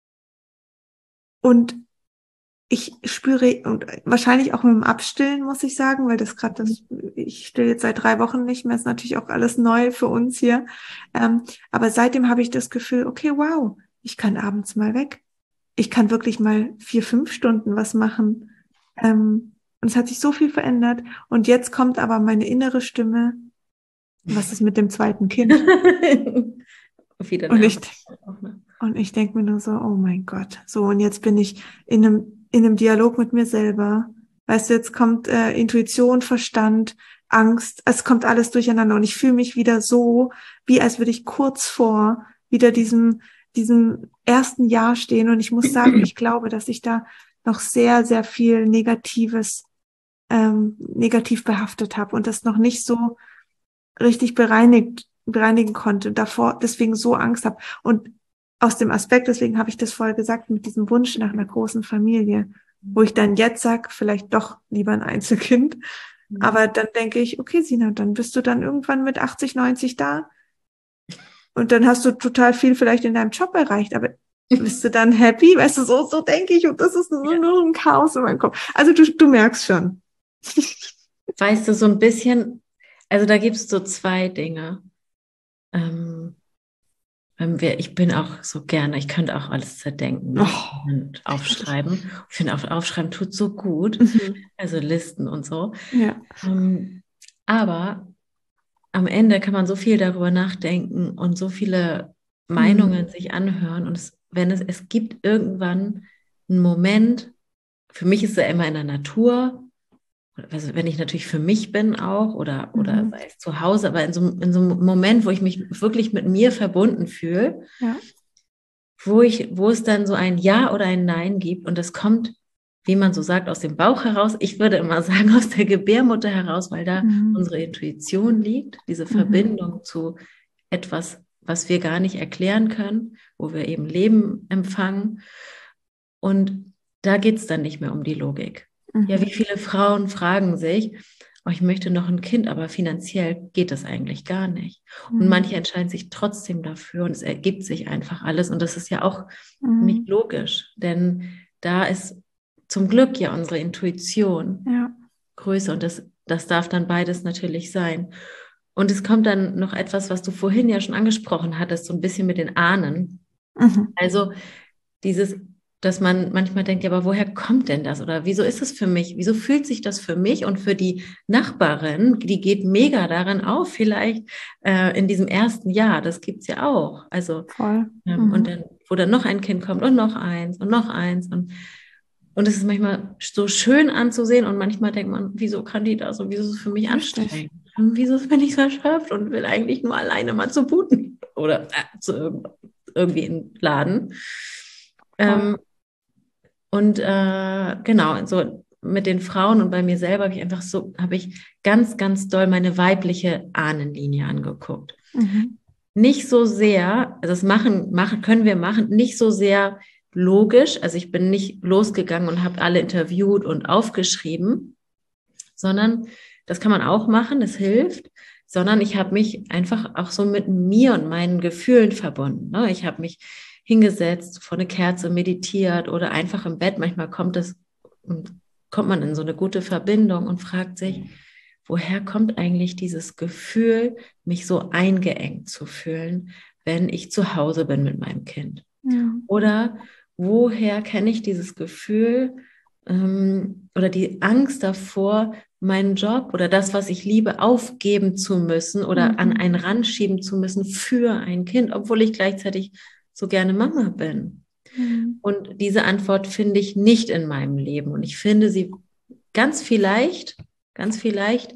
und ich spüre, und wahrscheinlich auch mit dem Abstillen, muss ich sagen, weil das gerade, ich still jetzt seit drei Wochen nicht mehr, ist natürlich auch alles neu für uns hier. Ähm, aber seitdem habe ich das Gefühl, okay, wow, ich kann abends mal weg. Ich kann wirklich mal vier, fünf Stunden was machen. Ähm, und es hat sich so viel verändert. Und jetzt kommt aber meine innere Stimme. Was ist mit dem zweiten Kind? Wieder Und ich, auch, ne? und ich denke mir nur so, oh mein Gott, so und jetzt bin ich in einem, in einem Dialog mit mir selber. Weißt du, jetzt kommt äh, Intuition, Verstand, Angst, es kommt alles durcheinander und ich fühle mich wieder so, wie als würde ich kurz vor wieder diesem, diesem ersten Jahr stehen und ich muss sagen, ich glaube, dass ich da noch sehr, sehr viel Negatives, ähm, negativ behaftet habe und das noch nicht so richtig bereinigt, bereinigen konnte, davor deswegen so Angst habe. Und aus dem Aspekt, deswegen habe ich das vorher gesagt, mit diesem Wunsch nach einer großen Familie, wo ich dann jetzt sage, vielleicht doch lieber ein Einzelkind. Aber dann denke ich, okay, Sina, dann bist du dann irgendwann mit achtzig, neunzig da und dann hast du total viel vielleicht in deinem Job erreicht, aber bist du dann happy? Weißt du, so, so denke ich und das ist nur, Ja. nur ein Chaos in meinem Kopf. Also du, du merkst schon. Weißt du, so ein bisschen, also da gibt es so zwei Dinge. Ähm, wenn wir, ich bin auch so gerne, ich könnte auch alles zerdenken, ne? Oh, Und aufschreiben. Ich finde auch aufschreiben tut so gut. mhm. Also Listen und so. Ja. Ähm, aber am Ende kann man so viel darüber nachdenken und so viele Meinungen Mhm. sich anhören. Und es, wenn es, es gibt irgendwann einen Moment, für mich ist es ja immer in der Natur, also wenn ich natürlich für mich bin auch oder, oder Mhm. sei es zu Hause, aber in so, in so einem Moment, wo ich mich wirklich mit mir verbunden fühle, Ja. wo ich, wo es dann so ein Ja oder ein Nein gibt und das kommt, wie man so sagt, aus dem Bauch heraus. Ich würde immer sagen, aus der Gebärmutter heraus, weil da Mhm. unsere Intuition liegt, diese Mhm. Verbindung zu etwas, was wir gar nicht erklären können, wo wir eben Leben empfangen. Und da geht es dann nicht mehr um die Logik. Ja, Mhm. wie viele Frauen fragen sich, oh, ich möchte noch ein Kind, aber finanziell geht das eigentlich gar nicht. Und Mhm. manche entscheiden sich trotzdem dafür und es ergibt sich einfach alles. Und das ist ja auch nicht Mhm. logisch, denn da ist zum Glück ja unsere Intuition Ja. größer und das, das darf dann beides natürlich sein. Und es kommt dann noch etwas, was du vorhin ja schon angesprochen hattest, so ein bisschen mit den Ahnen. Mhm. Also dieses, dass man manchmal denkt, ja, aber woher kommt denn das? Oder wieso ist es für mich? Wieso fühlt sich das für mich und für die Nachbarin, die geht mega darin auf, vielleicht äh, in diesem ersten Jahr, das gibt's ja auch. Also, Voll. ähm, und Mhm. dann, wo dann noch ein Kind kommt und noch eins und noch eins und und es ist manchmal so schön anzusehen und manchmal denkt man, wieso kann die das und wieso ist es für mich Richtig. anstrengend? Und wieso bin ich so erschöpft und will eigentlich nur alleine mal zu Buten oder äh, zu irg- irgendwie in den Laden. Voll. Ähm, und äh, genau, so mit den Frauen und bei mir selber habe ich einfach so, habe ich ganz, ganz doll meine weibliche Ahnenlinie angeguckt. Mhm. Nicht so sehr, also das machen, machen, können wir machen, nicht so sehr logisch. Also ich bin nicht losgegangen und habe alle interviewt und aufgeschrieben, sondern das kann man auch machen, das hilft, sondern ich habe mich einfach auch so mit mir und meinen Gefühlen verbunden. Ne? Ich habe mich hingesetzt, vor eine Kerze meditiert oder einfach im Bett. Manchmal kommt es, kommt man in so eine gute Verbindung und fragt sich, woher kommt eigentlich dieses Gefühl, mich so eingeengt zu fühlen, wenn ich zu Hause bin mit meinem Kind? Mhm. Oder woher kenne ich dieses Gefühl ähm, oder die Angst davor, meinen Job oder das, was ich liebe, aufgeben zu müssen oder an Mhm. einen Rand schieben zu müssen für ein Kind, obwohl ich gleichzeitig so gerne Mama bin? Mhm. Und diese Antwort finde ich nicht in meinem Leben. Und ich finde sie ganz vielleicht, ganz vielleicht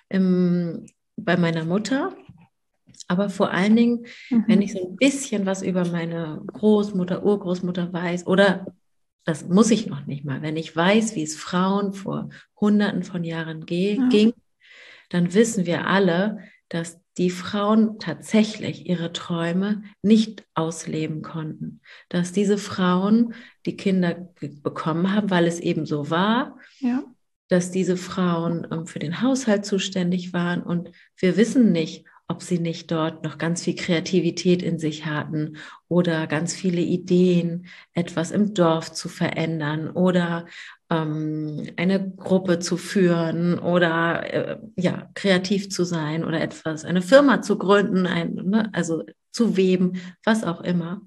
ähm, bei meiner Mutter, aber vor allen Dingen, wenn ich Mhm. so ein bisschen was über meine Großmutter, Urgroßmutter weiß, oder das muss ich noch nicht mal, wenn ich weiß, wie es Frauen vor Hunderten von Jahren ge- Ja. ging, dann wissen wir alle, dass die Frauen tatsächlich ihre Träume nicht ausleben konnten. Dass diese Frauen die Kinder bekommen haben, weil es eben so war, Ja. dass diese Frauen ähm, für den Haushalt zuständig waren. Und wir wissen nicht, ob sie nicht dort noch ganz viel Kreativität in sich hatten oder ganz viele Ideen, etwas im Dorf zu verändern oder ähm, eine Gruppe zu führen oder äh, ja, kreativ zu sein oder etwas, eine Firma zu gründen, ein, ne, also zu weben, was auch immer.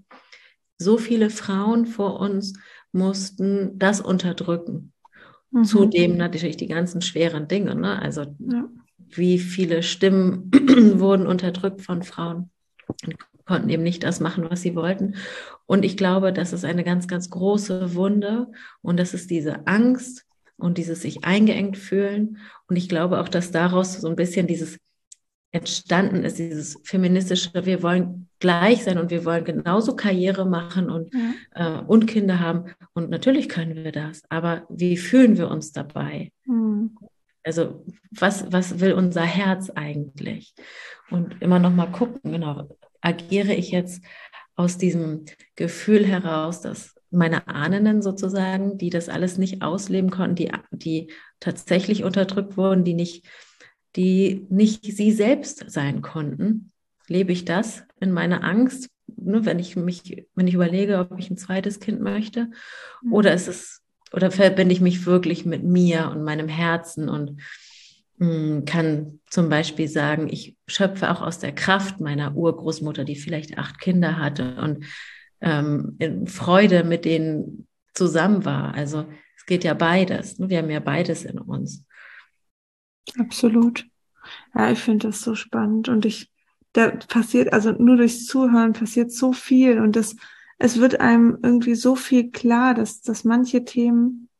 So viele Frauen vor uns mussten das unterdrücken. Mhm. Zudem natürlich die ganzen schweren Dinge, ne? Also Ja. wie viele Stimmen wurden unterdrückt von Frauen. konnten eben nicht das machen, was sie wollten. Und ich glaube, das ist eine ganz, ganz große Wunde und das ist diese Angst und dieses sich eingeengt fühlen. Und ich glaube auch, dass daraus so ein bisschen dieses entstanden ist, dieses feministische, wir wollen gleich sein und wir wollen genauso Karriere machen und, ja. äh, und Kinder haben. Und natürlich können wir das, aber wie fühlen wir uns dabei? Mhm. Also was, was will unser Herz eigentlich? Und immer noch mal gucken, genau, agiere ich jetzt aus diesem Gefühl heraus, dass meine Ahnen sozusagen, die das alles nicht ausleben konnten, die, die tatsächlich unterdrückt wurden, die nicht, die nicht sie selbst sein konnten, lebe ich das in meiner Angst, ne, wenn ich mich, wenn ich überlege, ob ich ein zweites Kind möchte, mhm. oder ist es, oder verbinde ich mich wirklich mit mir und meinem Herzen und mh, kann zum Beispiel sagen, ich schöpfe auch aus der Kraft meiner Urgroßmutter, die vielleicht acht Kinder hatte und ähm, in Freude mit denen zusammen war. Also es geht ja beides. Ne? Wir haben ja beides in uns. Absolut. Ja, ich finde das so spannend und ich, da passiert, also nur durchs Zuhören passiert so viel und das, es wird einem irgendwie so viel klar, dass, dass manche Themen,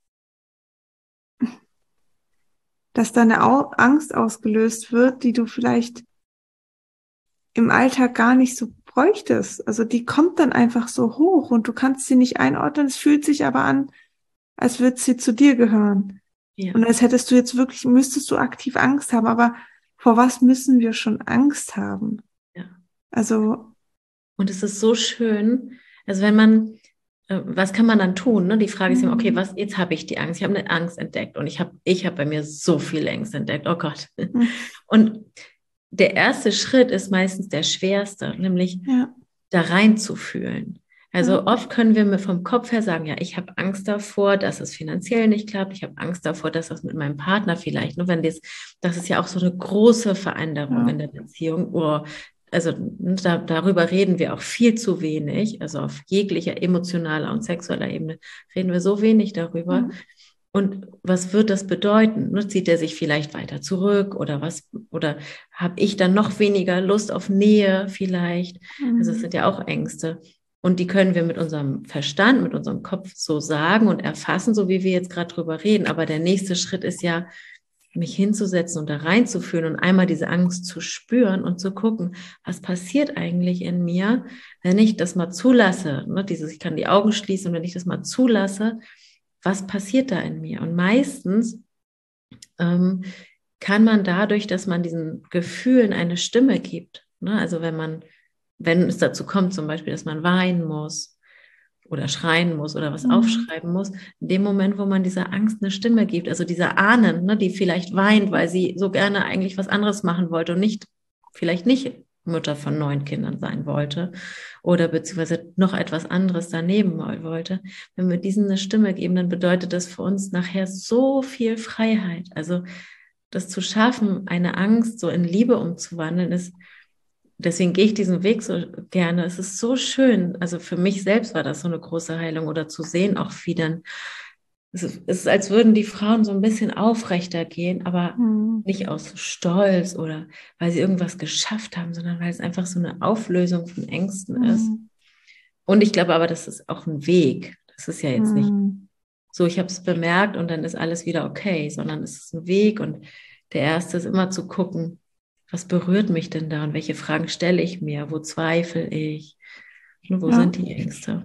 dass da eine Au- Angst ausgelöst wird, die du vielleicht im Alltag gar nicht so bräuchtest. Also die kommt dann einfach so hoch und du kannst sie nicht einordnen. Es fühlt sich aber an, als würde sie zu dir gehören. Ja. Und als hättest du jetzt wirklich, müsstest du aktiv Angst haben. Aber vor was müssen wir schon Angst haben? Ja. Also. Und es ist so schön. Also wenn man, äh, was kann man dann tun? Ne? Die Frage ist immer, okay, was, jetzt habe ich die Angst. Ich habe eine Angst entdeckt und ich habe, ich habe bei mir so viele Ängste entdeckt. Oh Gott. Mhm. Und der erste Schritt ist meistens der schwerste, nämlich ja. da reinzufühlen. Also ja. oft können wir mir vom Kopf her sagen, ja, ich habe Angst davor, dass es finanziell nicht klappt. Ich habe Angst davor, dass das mit meinem Partner vielleicht, nur wenn das, das ist ja auch so eine große Veränderung ja. in der Beziehung. Oh, also da, darüber reden wir auch viel zu wenig. Also auf jeglicher emotionaler und sexueller Ebene reden wir so wenig darüber. Ja. Und was wird das bedeuten? Zieht er sich vielleicht weiter zurück oder was? Oder habe ich dann noch weniger Lust auf Nähe vielleicht? Mhm. Also es sind ja auch Ängste. Und die können wir mit unserem Verstand, mit unserem Kopf so sagen und erfassen, so wie wir jetzt gerade drüber reden. Aber der nächste Schritt ist ja, mich hinzusetzen und da reinzufühlen und einmal diese Angst zu spüren und zu gucken, was passiert eigentlich in mir, wenn ich das mal zulasse. Ne? Dieses, ich kann die Augen schließen und wenn ich das mal zulasse, was passiert da in mir? Und meistens ähm, kann man dadurch, dass man diesen Gefühlen eine Stimme gibt, ne? Also wenn man, wenn es dazu kommt, zum Beispiel, dass man weinen muss oder schreien muss oder was mhm. aufschreiben muss, in dem Moment, wo man dieser Angst eine Stimme gibt, also dieser Ahnen, ne, die vielleicht weint, weil sie so gerne eigentlich was anderes machen wollte und nicht, vielleicht nicht Mutter von neun Kindern sein wollte oder beziehungsweise noch etwas anderes daneben wollte. Wenn wir diesen eine Stimme geben, dann bedeutet das für uns nachher so viel Freiheit. Also das zu schaffen, eine Angst so in Liebe umzuwandeln, ist, deswegen gehe ich diesen Weg so gerne. Es ist so schön. Also für mich selbst war das so eine große Heilung oder zu sehen auch wie dann, es ist, es ist, als würden die Frauen so ein bisschen aufrechter gehen, aber mhm. nicht aus Stolz oder weil sie irgendwas geschafft haben, sondern weil es einfach so eine Auflösung von Ängsten mhm. ist. Und ich glaube aber, das ist auch ein Weg. Das ist ja jetzt mhm. nicht so, ich habe es bemerkt und dann ist alles wieder okay, sondern es ist ein Weg und der erste ist immer zu gucken, was berührt mich denn da und welche Fragen stelle ich mir, wo zweifle ich, wo ja. sind die Ängste?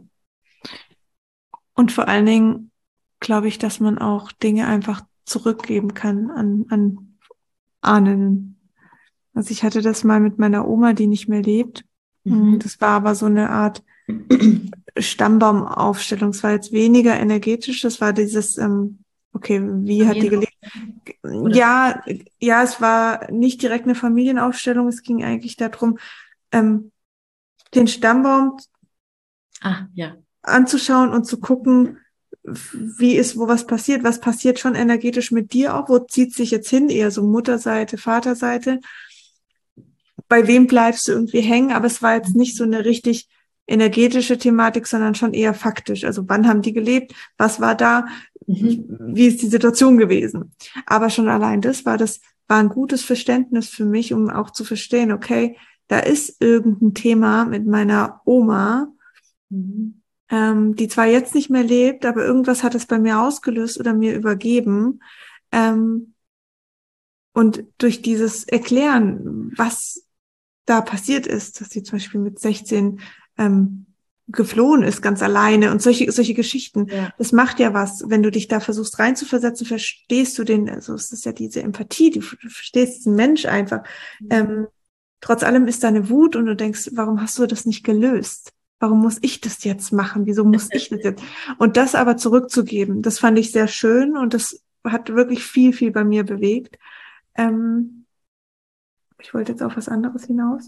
Und vor allen Dingen glaube ich, dass man auch Dinge einfach zurückgeben kann an, an Ahnen. Also ich hatte das mal mit meiner Oma, die nicht mehr lebt. Mhm. Das war aber so eine Art Stammbaumaufstellung. Es war jetzt weniger energetisch. Das war dieses, ähm, okay, wie hat die gelebt? Oder? Ja, ja, es war nicht direkt eine Familienaufstellung. Es ging eigentlich darum, ähm, den Stammbaum ah, ja. anzuschauen und zu gucken, wie ist, wo was passiert, was passiert schon energetisch mit dir auch, wo zieht sich jetzt hin, eher so Mutterseite, Vaterseite, bei wem bleibst du irgendwie hängen, aber es war jetzt nicht so eine richtig energetische Thematik, sondern schon eher faktisch, also wann haben die gelebt, was war da, mhm. wie ist die Situation gewesen, aber schon allein das war das, war ein gutes Verständnis für mich, um auch zu verstehen, okay, da ist irgendein Thema mit meiner Oma, Mhm. ähm, die zwar jetzt nicht mehr lebt, aber irgendwas hat es bei mir ausgelöst oder mir übergeben. Ähm, und durch dieses Erklären, was da passiert ist, dass sie zum Beispiel mit sechzehn ähm, geflohen ist, ganz alleine und solche, solche Geschichten. Ja. Das macht ja was. Wenn du dich da versuchst reinzuversetzen, verstehst du den, also es ist ja diese Empathie, du, du verstehst diesen Mensch einfach. Mhm. Ähm, trotz allem ist da eine Wut und du denkst, warum hast du das nicht gelöst? Warum muss ich das jetzt machen? Wieso muss ich das jetzt? Und das aber zurückzugeben, das fand ich sehr schön und das hat wirklich viel, viel bei mir bewegt. Ähm, ich wollte jetzt auf was anderes hinaus.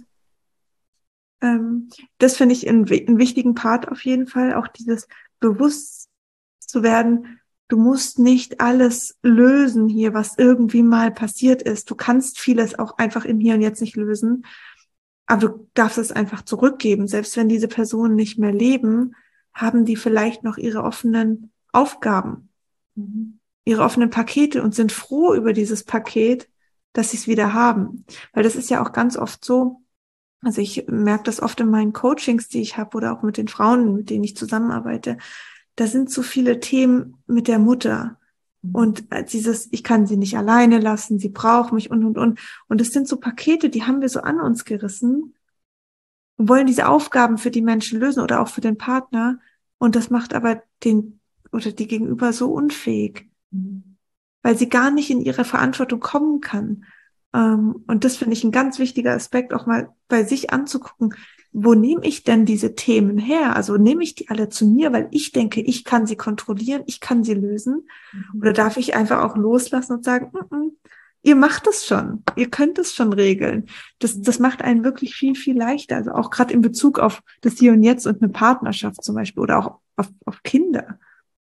Ähm, das finde ich einen, einen wichtigen Part auf jeden Fall, auch dieses bewusst zu werden, du musst nicht alles lösen hier, was irgendwie mal passiert ist. Du kannst vieles auch einfach im Hier und Jetzt nicht lösen, aber du darfst es einfach zurückgeben. Selbst wenn diese Personen nicht mehr leben, haben die vielleicht noch ihre offenen Aufgaben, Mhm. ihre offenen Pakete und sind froh über dieses Paket, dass sie es wieder haben. Weil das ist ja auch ganz oft so, also ich merke das oft in meinen Coachings, die ich habe oder auch mit den Frauen, mit denen ich zusammenarbeite. Da sind so viele Themen mit der Mutter. Und dieses, ich kann sie nicht alleine lassen, sie braucht mich und, und, und. Und es sind so Pakete, die haben wir so an uns gerissen und wollen diese Aufgaben für die Menschen lösen oder auch für den Partner. Und das macht aber den oder die Gegenüber so unfähig, Mhm. weil sie gar nicht in ihre Verantwortung kommen kann. Ähm, und das finde ich ein ganz wichtiger Aspekt, auch mal bei sich anzugucken, wo nehme ich denn diese Themen her? Also nehme ich die alle zu mir, weil ich denke, ich kann sie kontrollieren, ich kann sie lösen? Oder Mhm. darf ich einfach auch loslassen und sagen, mm -mm, ihr macht es schon, ihr könnt es schon regeln. Das, das macht einen wirklich viel, viel leichter. Also auch gerade in Bezug auf das Hier und Jetzt und eine Partnerschaft zum Beispiel oder auch auf, auf Kinder,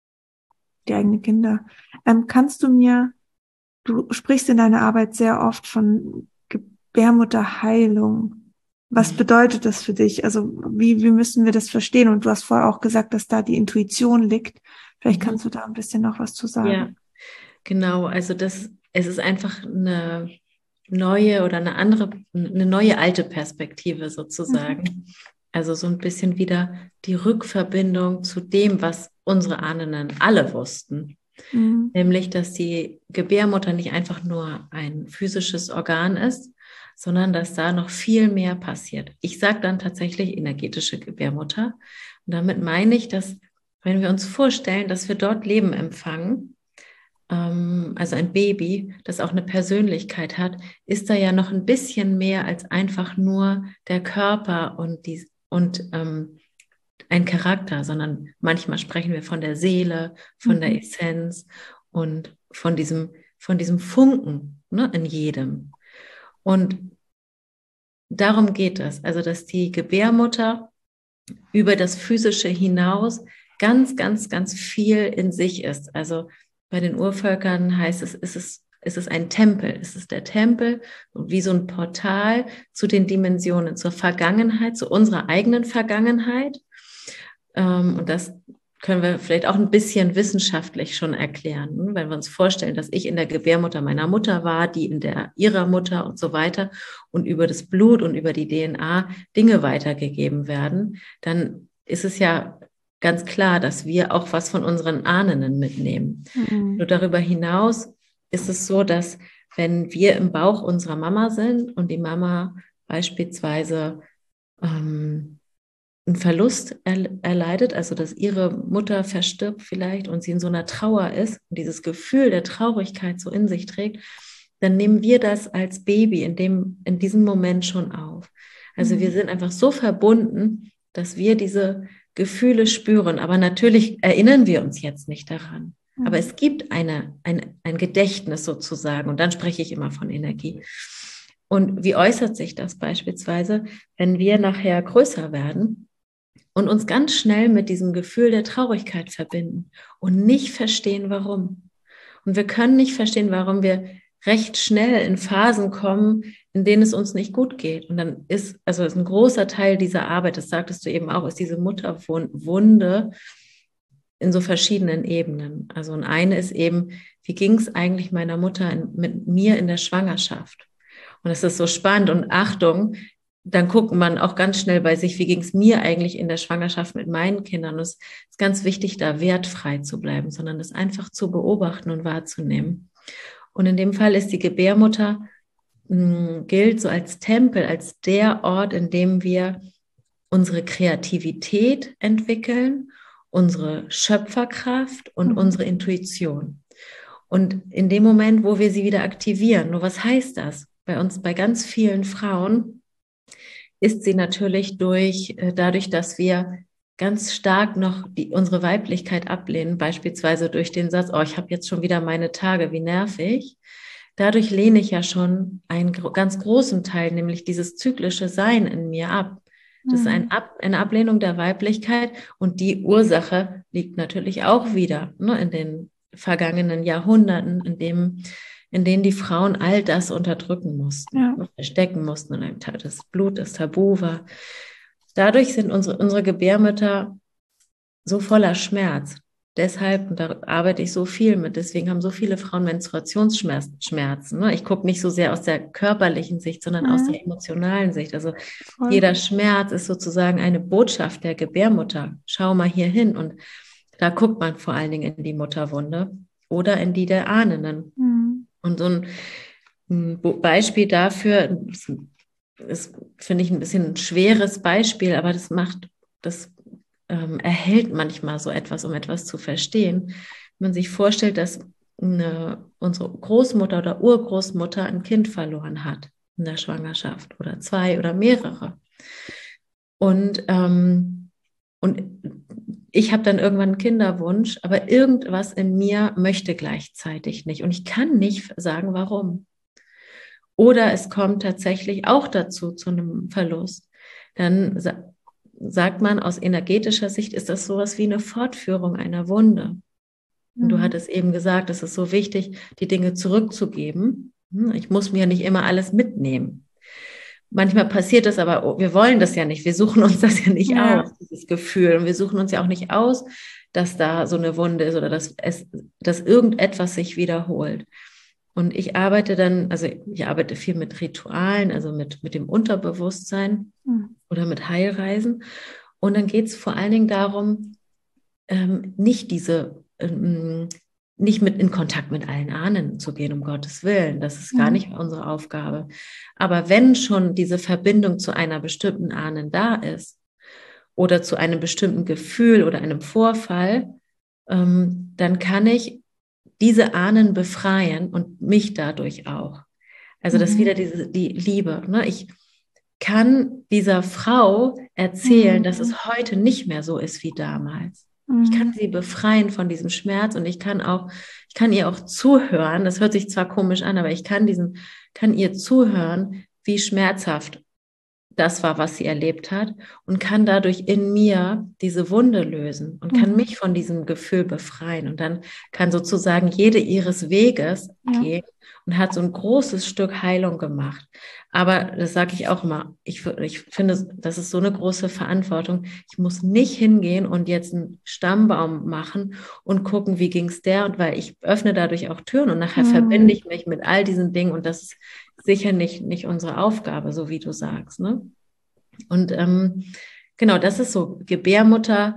die eigenen Kinder. Ähm, kannst du mir Du sprichst in deiner Arbeit sehr oft von Gebärmutterheilung. Was bedeutet das für dich? Also wie, wie müssen wir das verstehen? Und du hast vorher auch gesagt, dass da die Intuition liegt. Vielleicht Mhm. kannst du da ein bisschen noch was zu Ja, sagen. genau. Also das, es ist einfach eine neue oder eine andere, eine neue alte Perspektive Mhm. sozusagen. Also so ein bisschen wieder die Rückverbindung zu dem, was unsere Ahnen alle wussten. Mhm. Nämlich, dass die Gebärmutter nicht einfach nur ein physisches Organ ist, sondern dass da noch viel mehr passiert. Ich sage dann tatsächlich energetische Gebärmutter. Und damit meine ich, dass wenn wir uns vorstellen, dass wir dort Leben empfangen, ähm, also ein Baby, das auch eine Persönlichkeit hat, ist da ja noch ein bisschen mehr als einfach nur der Körper und, die, und ähm, ein Charakter, sondern manchmal sprechen wir von der Seele, von der Mhm. Essenz und von diesem, von diesem Funken, ne, in jedem. Und darum geht es, also dass die Gebärmutter über das Physische hinaus ganz, ganz, ganz viel in sich ist. Also bei den Urvölkern heißt es, ist es, ist es ein Tempel, es ist der Tempel wie so ein Portal zu den Dimensionen, zur Vergangenheit, zu unserer eigenen Vergangenheit. Und das können wir vielleicht auch ein bisschen wissenschaftlich schon erklären, wenn wir uns vorstellen, dass ich in der Gebärmutter meiner Mutter war, die in der ihrer Mutter und so weiter und über das Blut und über die D N A Dinge weitergegeben werden, dann ist es ja ganz klar, dass wir auch was von unseren Ahnen mitnehmen. Nur Mhm. darüber hinaus ist es so, dass wenn wir im Bauch unserer Mama sind und die Mama beispielsweise ähm, einen Verlust erleidet, also dass ihre Mutter verstirbt vielleicht und sie in so einer Trauer ist und dieses Gefühl der Traurigkeit so in sich trägt, dann nehmen wir das als Baby in dem, in diesem Moment schon auf. Also wir Mhm. sind einfach so verbunden, dass wir diese Gefühle spüren. Aber natürlich erinnern wir uns jetzt nicht daran. Aber Mhm. es gibt eine, ein, ein Gedächtnis sozusagen. Und dann spreche ich immer von Energie. Und wie äußert sich das beispielsweise, wenn wir nachher größer werden und uns ganz schnell mit diesem Gefühl der Traurigkeit verbinden und nicht verstehen, warum. Und wir können nicht verstehen, warum wir recht schnell in Phasen kommen, in denen es uns nicht gut geht. Und dann ist, also ist ein großer Teil dieser Arbeit, das sagtest du eben auch, ist diese Mutterwunde in so verschiedenen Ebenen. Also und eine ist eben, wie ging es eigentlich meiner Mutter in, mit mir in der Schwangerschaft? Und es ist so spannend und Achtung, dann guckt man auch ganz schnell bei sich, wie ging es mir eigentlich in der Schwangerschaft mit meinen Kindern. Und es ist ganz wichtig, da wertfrei zu bleiben, sondern das einfach zu beobachten und wahrzunehmen. Und in dem Fall ist die Gebärmutter, mh, gilt so als Tempel, als der Ort, in dem wir unsere Kreativität entwickeln, unsere Schöpferkraft und Mhm. unsere Intuition. Und in dem Moment, wo wir sie wieder aktivieren, nur was heißt das? Bei uns, bei ganz vielen Frauen, ist sie natürlich durch, äh, dadurch, dass wir ganz stark noch die, unsere Weiblichkeit ablehnen, beispielsweise durch den Satz, oh, ich habe jetzt schon wieder meine Tage, wie nervig. Dadurch lehne ich ja schon einen ganz großen Teil, nämlich dieses zyklische Sein in mir ab. Das ist ein ab, eine Ablehnung der Weiblichkeit und die Ursache liegt natürlich auch wieder, ne, in den vergangenen Jahrhunderten, in dem in denen die Frauen all das unterdrücken mussten, Ja. verstecken mussten und das Blut das Tabu war. Dadurch sind unsere, unsere Gebärmütter so voller Schmerz. Deshalb, und da arbeite ich so viel mit, deswegen haben so viele Frauen Menstruationsschmerzen. Ne? Ich gucke nicht so sehr aus der körperlichen Sicht, sondern Mhm. aus der emotionalen Sicht. Also Voll. jeder Schmerz ist sozusagen eine Botschaft der Gebärmutter. Schau mal hier hin. Und da guckt man vor allen Dingen in die Mutterwunde oder in die der Ahnenden. Mhm. Und so ein, ein Beispiel dafür ist, finde ich, ein bisschen ein schweres Beispiel, aber das macht, das ähm, erhält manchmal so etwas, um etwas zu verstehen. Wenn man sich vorstellt, dass eine, unsere Großmutter oder Urgroßmutter ein Kind verloren hat in der Schwangerschaft oder zwei oder mehrere. Und, ähm, und ich habe dann irgendwann einen Kinderwunsch, aber irgendwas in mir möchte gleichzeitig nicht. Und ich kann nicht sagen, warum. Oder es kommt tatsächlich auch dazu, zu einem Verlust. Dann sa- sagt man, aus energetischer Sicht ist das sowas wie eine Fortführung einer Wunde. Und du Mhm. hattest eben gesagt, es ist so wichtig, die Dinge zurückzugeben. Ich muss mir nicht immer alles mitnehmen. Manchmal passiert das aber, oh, wir wollen das ja nicht, wir suchen uns das ja nicht Ja. aus, dieses Gefühl. Und wir suchen uns ja auch nicht aus, dass da so eine Wunde ist oder dass, es, dass irgendetwas sich wiederholt. Und ich arbeite dann, also ich arbeite viel mit Ritualen, also mit, mit dem Unterbewusstsein Mhm. oder mit Heilreisen. Und dann geht es vor allen Dingen darum, ähm, nicht diese, ähm, nicht mit in Kontakt mit allen Ahnen zu gehen, um Gottes Willen. Das ist gar Mhm. nicht unsere Aufgabe. Aber wenn schon diese Verbindung zu einer bestimmten Ahnen da ist oder zu einem bestimmten Gefühl oder einem Vorfall, ähm, dann kann ich diese Ahnen befreien und mich dadurch auch. Also das ist wieder Mhm. diese, die Liebe. Ne? Ich kann dieser Frau erzählen, Mhm. dass es heute nicht mehr so ist wie damals. Ich kann Mhm. sie befreien von diesem Schmerz und ich kann auch, ich kann ihr auch zuhören. Das hört sich zwar komisch an, aber ich kann diesen, kann ihr zuhören, wie schmerzhaft das war, was sie erlebt hat und kann dadurch in mir diese Wunde lösen und kann Mhm. mich von diesem Gefühl befreien. Und dann kann sozusagen jede ihres Weges Ja. gehen und hat so ein großes Stück Heilung gemacht. Aber das sage ich auch immer, ich, ich finde, das ist so eine große Verantwortung. Ich muss nicht hingehen und jetzt einen Stammbaum machen und gucken, wie ging es der. Und weil ich öffne dadurch auch Türen und nachher Mhm. verbinde ich mich mit all diesen Dingen und das ist sicher nicht, nicht unsere Aufgabe, so wie du sagst. Ne? Und ähm, genau, das ist so, Gebärmutter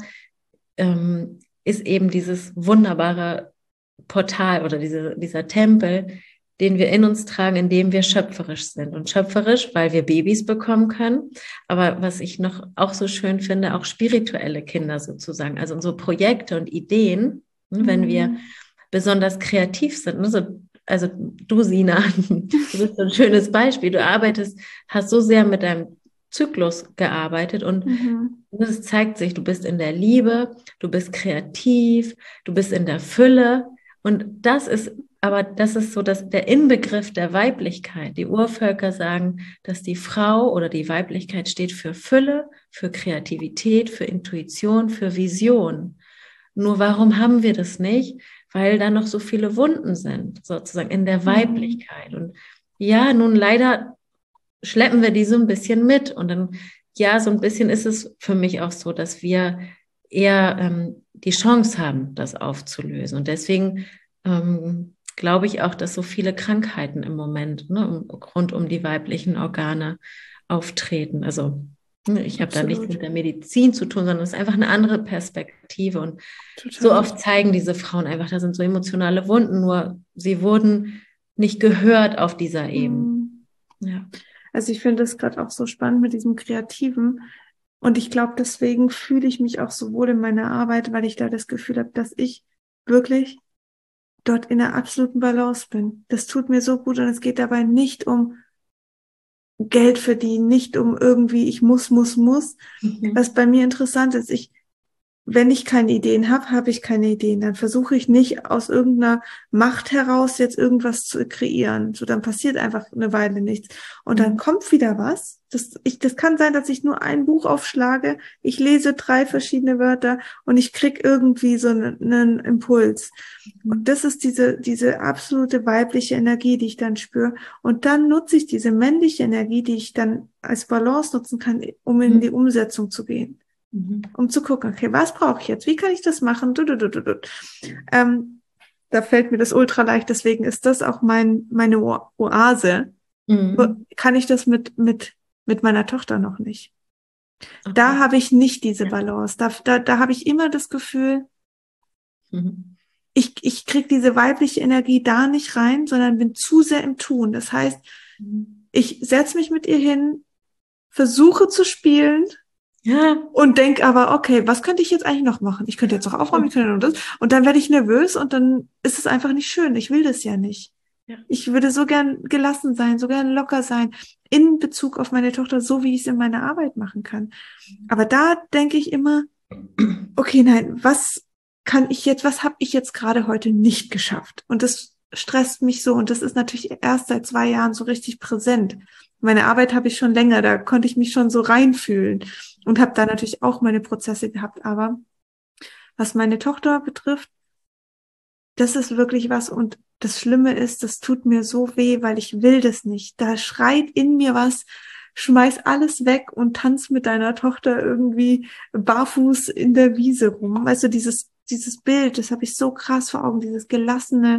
ähm, ist eben dieses wunderbare Portal oder diese, dieser Tempel, den wir in uns tragen, in dem wir schöpferisch sind. Und schöpferisch, weil wir Babys bekommen können, aber was ich noch auch so schön finde, auch spirituelle Kinder sozusagen, also unsere Projekte und Ideen, Mhm. wenn wir besonders kreativ sind, ne, so, also du, Sina, du bist so ein schönes Beispiel. Du arbeitest, hast so sehr mit deinem Zyklus gearbeitet und Mhm. es zeigt sich, du bist in der Liebe, du bist kreativ, du bist in der Fülle und das ist, aber das ist so das, der Inbegriff der Weiblichkeit. Die Urvölker sagen, dass die Frau oder die Weiblichkeit steht für Fülle, für Kreativität, für Intuition, für Vision. Nur warum haben wir das nicht? Weil da noch so viele Wunden sind, sozusagen in der Weiblichkeit. Und ja, nun leider schleppen wir die so ein bisschen mit. Und dann, ja, so ein bisschen ist es für mich auch so, dass wir eher ähm, die Chance haben, das aufzulösen. Und deswegen ähm, glaube ich auch, dass so viele Krankheiten im Moment, ne, rund um die weiblichen Organe auftreten. Also ne, ich habe da nichts Absolut. mit der Medizin zu tun, sondern es ist einfach eine andere Perspektive. Und so Total. oft zeigen diese Frauen einfach, da sind so emotionale Wunden, nur sie wurden nicht gehört auf dieser Ebene. Hm. Ja. Also ich finde das gerade auch so spannend mit diesem Kreativen. Und ich glaube, deswegen fühle ich mich auch so wohl in meiner Arbeit, weil ich da das Gefühl habe, dass ich wirklich dort in der absoluten Balance bin. Das tut mir so gut und es geht dabei nicht um Geld verdienen, nicht um irgendwie, ich muss, muss, muss. Mhm. Was bei mir interessant ist, ich wenn ich keine Ideen habe, habe ich keine Ideen. Dann versuche ich nicht aus irgendeiner Macht heraus jetzt irgendwas zu kreieren. So, dann passiert einfach eine Weile nichts. Und dann Mhm. kommt wieder was. Das, ich, das kann sein, dass ich nur ein Buch aufschlage. Ich lese drei verschiedene Wörter und ich krieg irgendwie so einen, einen Impuls. Und das ist diese, diese absolute weibliche Energie, die ich dann spüre. Und dann nutze ich diese männliche Energie, die ich dann als Balance nutzen kann, um in die Mhm. Umsetzung zu gehen, Mhm. um zu gucken, okay, was brauche ich jetzt? Wie kann ich das machen? Du, du, du, du, du. Ähm, da fällt mir das ultra leicht, deswegen ist das auch mein, meine O- Oase. Nur Mhm. kann ich das mit, mit, mit meiner Tochter noch nicht. Da Okay. habe ich nicht diese Ja. Balance. Da, da, da habe ich immer das Gefühl, Mhm. ich, ich kriege diese weibliche Energie da nicht rein, sondern bin zu sehr im Tun. Das heißt, Mhm. ich setze mich mit ihr hin, versuche zu spielen, Ja. und denk aber, okay, was könnte ich jetzt eigentlich noch machen? Ich könnte jetzt noch aufräumen, ich könnte noch das. Und dann werde ich nervös und dann ist es einfach nicht schön. Ich will das ja nicht. Ja. Ich würde so gern gelassen sein, so gern locker sein in Bezug auf meine Tochter, so wie ich es in meiner Arbeit machen kann. Aber da denke ich immer, okay, nein, was kann ich jetzt, was habe ich jetzt gerade heute nicht geschafft? Und das stresst mich so. Und das ist natürlich erst seit zwei Jahren so richtig präsent. Meine Arbeit habe ich schon länger, da konnte ich mich schon so reinfühlen und habe da natürlich auch meine Prozesse gehabt. Aber was meine Tochter betrifft, das ist wirklich was. Und das Schlimme ist, das tut mir so weh, weil ich will das nicht. Da schreit in mir was, schmeiß alles weg und tanz mit deiner Tochter irgendwie barfuß in der Wiese rum. Weißt du, dieses, dieses Bild, das habe ich so krass vor Augen, dieses gelassene,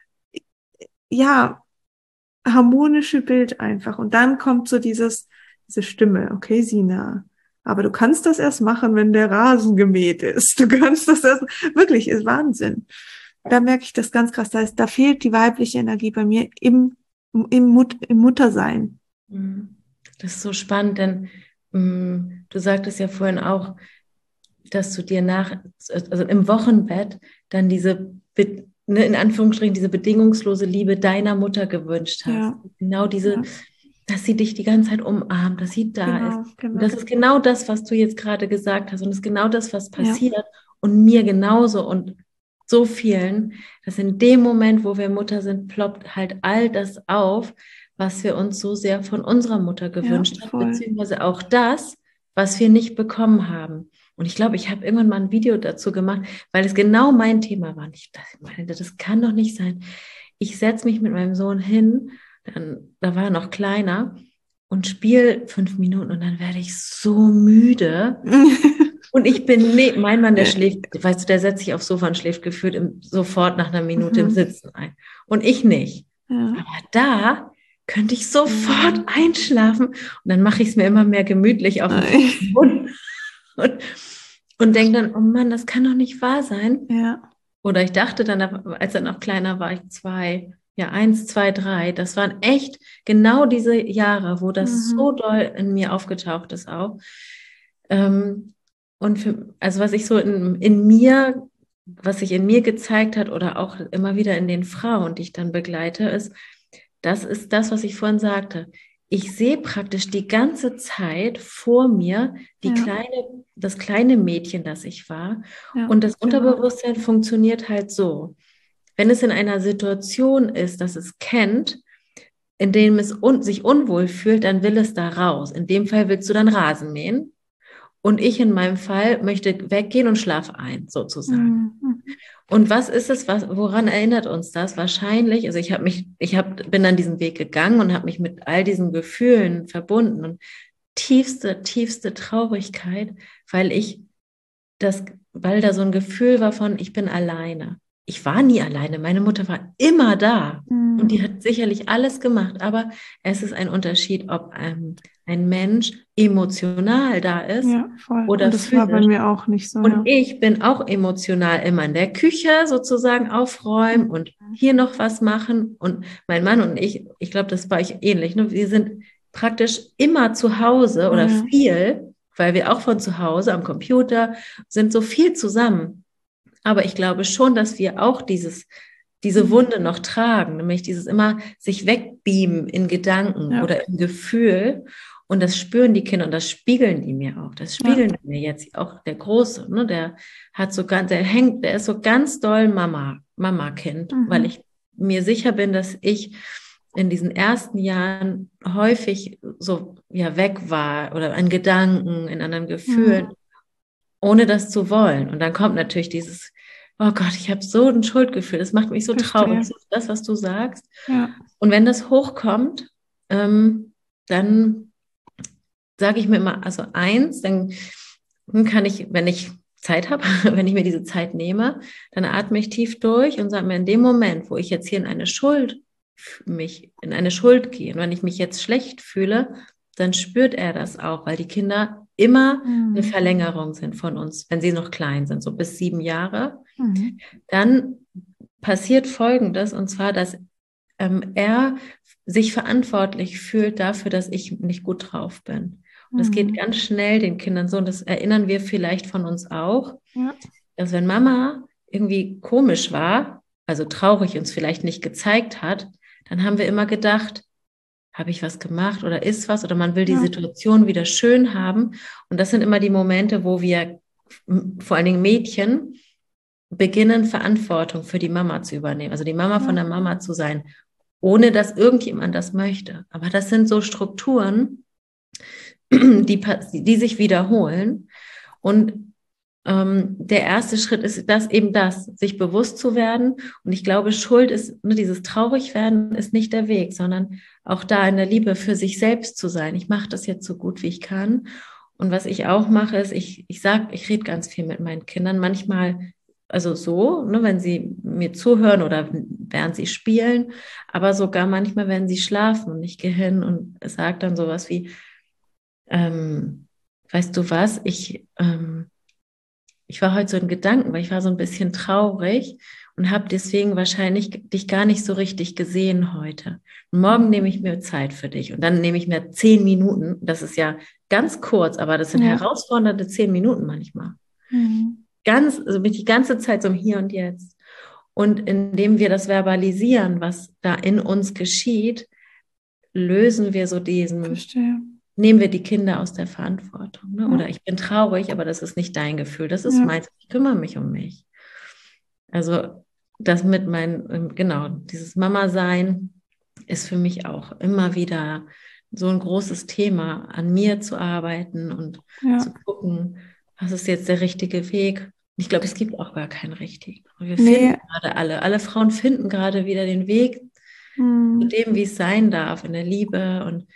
ja, harmonische Bild einfach. Und dann kommt so dieses, diese Stimme, okay, Sina, aber du kannst das erst machen, wenn der Rasen gemäht ist. Du kannst das erst, wirklich, ist Wahnsinn. Da merke ich das ganz krass. Da ist, da fehlt die weibliche Energie bei mir im, im, Mut, im Muttersein. Mhm. Das ist so spannend, denn mh, du sagtest ja vorhin auch, dass du dir nach, also im Wochenbett dann diese, be- ne, in Anführungsstrichen, diese bedingungslose Liebe deiner Mutter gewünscht hast. Ja, Genau diese, ja, dass sie dich die ganze Zeit umarmt, dass sie da ist. genau, Und das genau. ist genau das, was du jetzt gerade gesagt hast. Und das ist genau das, was Ja, passiert. Und mir genauso und so vielen, dass in dem Moment, wo wir Mutter sind, ploppt halt all das auf, was wir uns so sehr von unserer Mutter ja, gewünscht haben, voll. beziehungsweise auch das, was wir nicht bekommen haben. Und ich glaube, ich habe irgendwann mal ein Video dazu gemacht, weil es genau mein Thema war. Und ich dachte, das kann doch nicht sein. Ich setze mich mit meinem Sohn hin, dann, da war er noch kleiner, und spiele fünf Minuten und dann werde ich so müde. Und ich bin, nee, mein Mann, der Ja, schläft, weißt du, der setzt sich aufs Sofa und schläft gefühlt im, sofort nach einer Minute im mhm, Sitzen ein. Und ich nicht. ja, Aber da könnte ich sofort mhm. einschlafen. Und dann mache ich es mir immer mehr gemütlich auf dem Nein. Fußboden und, und denke dann, oh Mann, das kann doch nicht wahr sein. Ja, Oder ich dachte dann, als er noch kleiner war, ich zwei, ja, eins, zwei, drei, das waren echt genau diese Jahre, wo das so mhm, doll in mir aufgetaucht ist auch. Ähm, und für, also was ich so in, in mir, was sich in mir gezeigt hat oder auch immer wieder in den Frauen, die ich dann begleite, ist, das ist das, was ich vorhin sagte. Ich sehe praktisch die ganze Zeit vor mir die ja, kleine, das kleine Mädchen, das ich war. ja, Und das genau. Unterbewusstsein funktioniert halt so. Wenn es in einer Situation ist, dass es kennt, in dem es un sich unwohl fühlt, dann will es da raus. In dem Fall willst du dann Rasen mähen. Und ich in meinem Fall möchte weggehen und schlafe ein, sozusagen. Mhm. Und was ist es, was, woran erinnert uns das? Wahrscheinlich, also ich habe mich, ich hab, bin dann diesen Weg gegangen und habe mich mit all diesen Gefühlen verbunden und tiefste, tiefste Traurigkeit, weil ich das, weil da so ein Gefühl war von, ich bin alleine. ich war nie alleine. Meine Mutter war immer da Mhm. und die hat sicherlich alles gemacht. Aber es ist ein Unterschied, ob ähm, ein Mensch emotional da ist Ja, voll. oder Und das war bei physisch. mir auch nicht so, ja. Und ich bin auch emotional immer in der Küche sozusagen aufräumen und hier noch was machen. Und mein Mann und ich, ich glaube, das war ich ähnlich. Ne? Wir sind praktisch immer zu Hause oder Ja. viel, weil wir auch von zu Hause am Computer sind so viel zusammen. Aber ich glaube schon, dass wir auch dieses, diese Wunde noch tragen, nämlich dieses immer sich wegbeamen in Gedanken Ja. oder im Gefühl. Und das spüren die Kinder und das spiegeln die mir auch. Das spiegeln Ja. die mir jetzt auch der Große, ne? Der hat so ganz, der hängt, der ist so ganz doll Mama, Mama-Kind, Mhm. weil ich mir sicher bin, dass ich in diesen ersten Jahren häufig so ja weg war oder an Gedanken, in anderen Gefühlen, Mhm. ohne das zu wollen. Und dann kommt natürlich dieses, oh Gott, ich habe so ein Schuldgefühl, das macht mich so Verstehe. traurig, das, was du sagst. Ja. Und wenn das hochkommt, ähm, dann sage ich mir immer, also eins, dann kann ich, wenn ich Zeit habe, wenn ich mir diese Zeit nehme, dann atme ich tief durch und sage mir, in dem Moment, wo ich jetzt hier in eine Schuld, mich in eine Schuld gehe, und wenn ich mich jetzt schlecht fühle, dann spürt er das auch, weil die Kinder immer eine Mhm. Verlängerung sind von uns, wenn sie noch klein sind, so bis sieben Jahre. Mhm. Dann passiert Folgendes, und zwar, dass ähm, er sich verantwortlich fühlt dafür, dass ich nicht gut drauf bin. Und das geht Mhm. ganz schnell den Kindern so, und das erinnern wir vielleicht von uns auch, Ja. dass wenn Mama irgendwie komisch war, also traurig uns vielleicht nicht gezeigt hat, dann haben wir immer gedacht, habe ich was gemacht oder ist was, oder man will die Ja. Situation wieder schön haben. Und das sind immer die Momente, wo wir, vor allen Dingen Mädchen, beginnen, Verantwortung für die Mama zu übernehmen, also die Mama von Ja. der Mama zu sein, ohne dass irgendjemand das möchte. Aber das sind so Strukturen, die, die sich wiederholen. Und ähm, der erste Schritt ist das eben das, sich bewusst zu werden. Und ich glaube, Schuld ist, ne, dieses Traurigwerden ist nicht der Weg, sondern auch da in der Liebe für sich selbst zu sein. Ich mache das jetzt so gut, wie ich kann. Und was ich auch mache, ist, ich, ich sage, ich rede ganz viel mit meinen Kindern. Manchmal, also so, ne, wenn sie mir zuhören oder während sie spielen, aber sogar manchmal, wenn sie schlafen. Und ich gehe hin und sage dann sowas wie, ähm, weißt du was, ich, ähm, ich war heute so in Gedanken, weil ich war so ein bisschen traurig und habe deswegen wahrscheinlich dich gar nicht so richtig gesehen heute. Und morgen nehme ich mir Zeit für dich und dann nehme ich mir zehn Minuten. Das ist ja ganz kurz, aber das sind Ja. herausfordernde zehn Minuten manchmal. Mhm. Ganz, also bin ich die ganze Zeit so im Hier und Jetzt. Und indem wir das verbalisieren, was da in uns geschieht, lösen wir so diesen, Verstehe. nehmen wir die Kinder aus der Verantwortung. Ne? Ja. Oder ich bin traurig, aber das ist nicht dein Gefühl, das ist Ja. meins, ich kümmere mich um mich. Also das mit meinem, genau, dieses Mama-Sein ist für mich auch immer wieder so ein großes Thema, an mir zu arbeiten und Ja. zu gucken, was ist jetzt der richtige Weg. Ich glaube, es gibt auch gar keinen richtigen. Wir Nee. finden gerade alle, alle Frauen finden gerade wieder den Weg Mhm. zu dem, wie es sein darf, in der Liebe und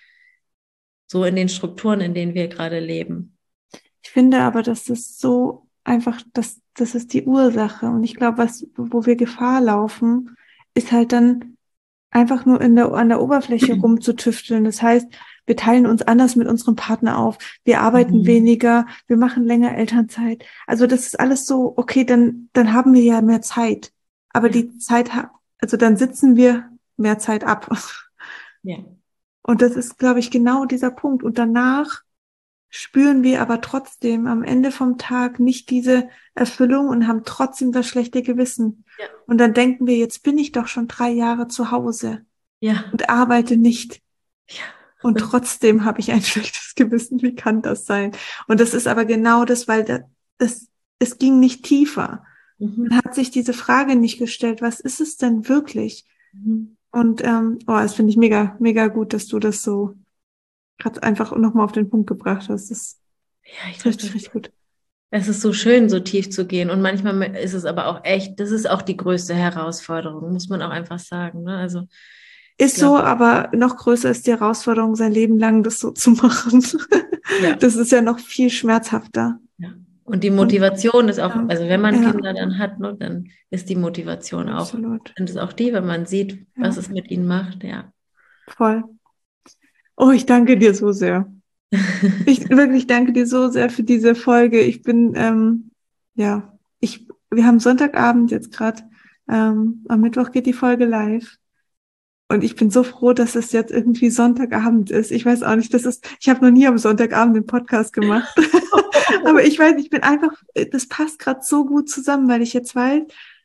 so in den Strukturen, in denen wir gerade leben. Ich finde aber, dass das so einfach, das, das ist die Ursache. Und ich glaube, was, wo wir Gefahr laufen, ist halt dann einfach nur in der, an der Oberfläche rumzutüfteln. Das heißt, wir teilen uns anders mit unserem Partner auf. Wir arbeiten Mhm. weniger. Wir machen länger Elternzeit. Also das ist alles so, okay, dann, dann haben wir ja mehr Zeit. Aber Ja. die Zeit, also dann sitzen wir mehr Zeit ab. Ja. Und das ist, glaube ich, genau dieser Punkt. Und danach spüren wir aber trotzdem am Ende vom Tag nicht diese Erfüllung und haben trotzdem das schlechte Gewissen. Ja. Und dann denken wir, jetzt bin ich doch schon drei Jahre zu Hause Ja. und arbeite nicht. Ja. Und trotzdem habe ich ein schlechtes Gewissen. Wie kann das sein? Und das ist aber genau das, weil das, das, es ging nicht tiefer. Mhm. Man hat sich diese Frage nicht gestellt, was ist es denn wirklich? Mhm. Und ähm, oh, das finde ich mega, mega gut, dass du das so gerade einfach nochmal auf den Punkt gebracht hast. Das Ja, ich ist glaube, richtig, das richtig gut. es ist so schön, so tief zu gehen. Und manchmal ist es aber auch echt, das ist auch die größte Herausforderung, muss man auch einfach sagen. Ne? Also, Ist glaub, so, aber noch größer ist die Herausforderung, sein Leben lang das so zu machen. Ja. Das ist ja noch viel schmerzhafter. Ja. Und die Motivation ist auch, Ja. also wenn man Ja. Kinder dann hat, ne, dann ist die Motivation auch, Absolut. sind es auch die, wenn man sieht, was Ja. es mit ihnen macht, ja. Voll. Oh, ich danke dir so sehr. Ich wirklich danke dir so sehr für diese Folge. Ich bin, ähm, ja, ich, wir haben Sonntagabend jetzt gerade, ähm, am Mittwoch geht die Folge live. Und ich bin so froh, dass es jetzt irgendwie Sonntagabend ist. Ich weiß auch nicht, das ist, ich habe noch nie am Sonntagabend einen Podcast gemacht. Aber ich weiß, ich bin einfach, das passt gerade so gut zusammen, weil ich jetzt weiß,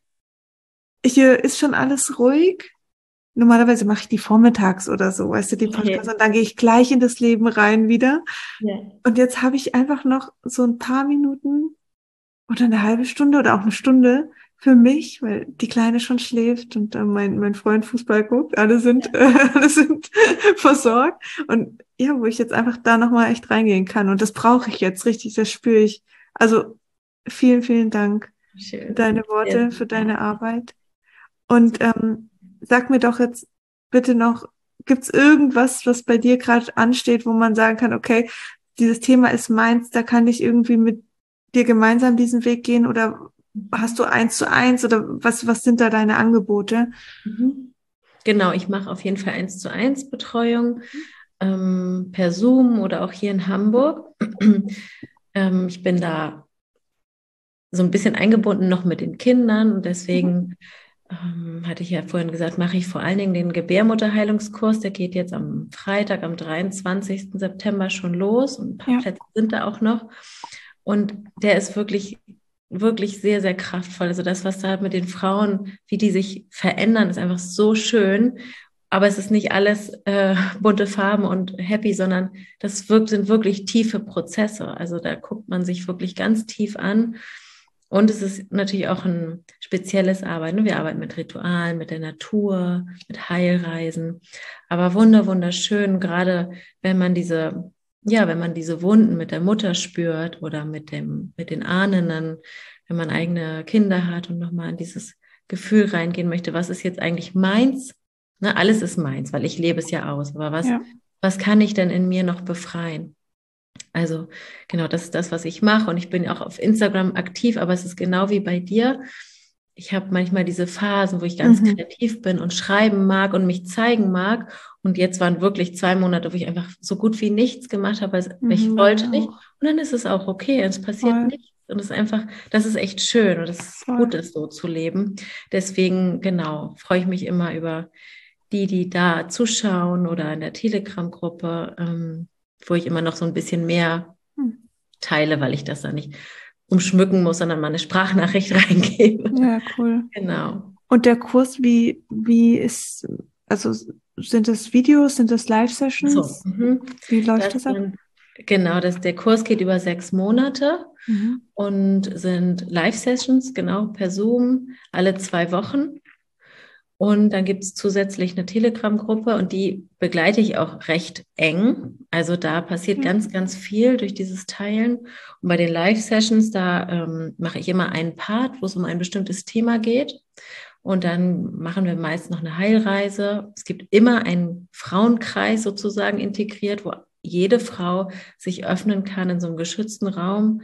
hier ist schon alles ruhig. Normalerweise mache ich die vormittags oder so, weißt du, die Podcasts, Okay. und dann gehe ich gleich in das Leben rein wieder. Ja. Und jetzt habe ich einfach noch so ein paar Minuten oder eine halbe Stunde oder auch eine Stunde für mich, weil die Kleine schon schläft und äh, mein, mein Freund Fußball guckt. Alle sind, äh, alle sind versorgt. Und ja, wo ich jetzt einfach da nochmal echt reingehen kann. Und das brauche ich jetzt richtig, das spüre ich. Also vielen, vielen Dank für Schön. deine Sehr, Worte, sehr für deine gerne. Arbeit. Und ähm, sag mir doch jetzt bitte noch, gibt's irgendwas, was bei dir gerade ansteht, wo man sagen kann, okay, dieses Thema ist meins, da kann ich irgendwie mit dir gemeinsam diesen Weg gehen, oder hast du eins zu eins, oder was, was sind da deine Angebote? Mhm. Genau, ich mache auf jeden Fall eins zu eins Betreuung ähm, per Zoom oder auch hier in Hamburg. ähm, ich bin da so ein bisschen eingebunden noch mit den Kindern und Mhm. deswegen ähm, hatte ich ja vorhin gesagt, mache ich vor allen Dingen den Gebärmutterheilungskurs. Der geht jetzt am Freitag, am dreiundzwanzigsten September schon los und ein paar Ja, Plätze sind da auch noch. Und der ist wirklich, wirklich sehr, sehr kraftvoll. Also das, was da mit den Frauen, wie die sich verändern, ist einfach so schön. Aber es ist nicht alles äh, bunte Farben und happy, sondern das wirkt, sind wirklich tiefe Prozesse. Also da guckt man sich wirklich ganz tief an. Und es ist natürlich auch ein spezielles Arbeiten. Wir arbeiten mit Ritualen, mit der Natur, mit Heilreisen. Aber wunder, wunderschön, gerade wenn man diese, ja, wenn man diese Wunden mit der Mutter spürt oder mit dem, mit den Ahnen, wenn man eigene Kinder hat und nochmal in dieses Gefühl reingehen möchte, was ist jetzt eigentlich meins? Ne, alles ist meins, weil ich lebe es ja aus. Aber was, ja. was kann ich denn in mir noch befreien? Also genau, das ist das, was ich mache. Und ich bin auch auf Instagram aktiv, aber es ist genau wie bei dir. Ich habe manchmal diese Phasen, wo ich ganz Mhm. kreativ bin und schreiben mag und mich zeigen mag. Und jetzt waren wirklich zwei Monate, wo ich einfach so gut wie nichts gemacht habe, weil Mhm, ich bei wollte mir nicht. auch. Und dann ist es auch okay, es passiert Voll, nichts. Und es ist einfach, das ist echt schön und es ist gut, voll. das so zu leben. Deswegen, genau, freue ich mich immer über die, die da zuschauen oder in der Telegram-Gruppe, ähm, wo ich immer noch so ein bisschen mehr Hm. teile, weil ich das da nicht umschmücken muss, sondern mal eine Sprachnachricht reingebe. Ja, cool. Genau. Und der Kurs, wie, wie ist, also sind das Videos, sind das So, Live-Sessions? mhm. Wie läuft Das das ab? sind, genau, das, der Kurs geht über sechs Monate Mhm. und sind Live-Sessions, genau, per Zoom, alle zwei Wochen. Und dann gibt es zusätzlich eine Telegram-Gruppe und die begleite ich auch recht eng. Also da passiert Ja. ganz, ganz viel durch dieses Teilen. Und bei den Live-Sessions, da ähm, mache ich immer einen Part, wo es um ein bestimmtes Thema geht. Und dann machen wir meist noch eine Heilreise. Es gibt immer einen Frauenkreis sozusagen integriert, wo jede Frau sich öffnen kann in so einem geschützten Raum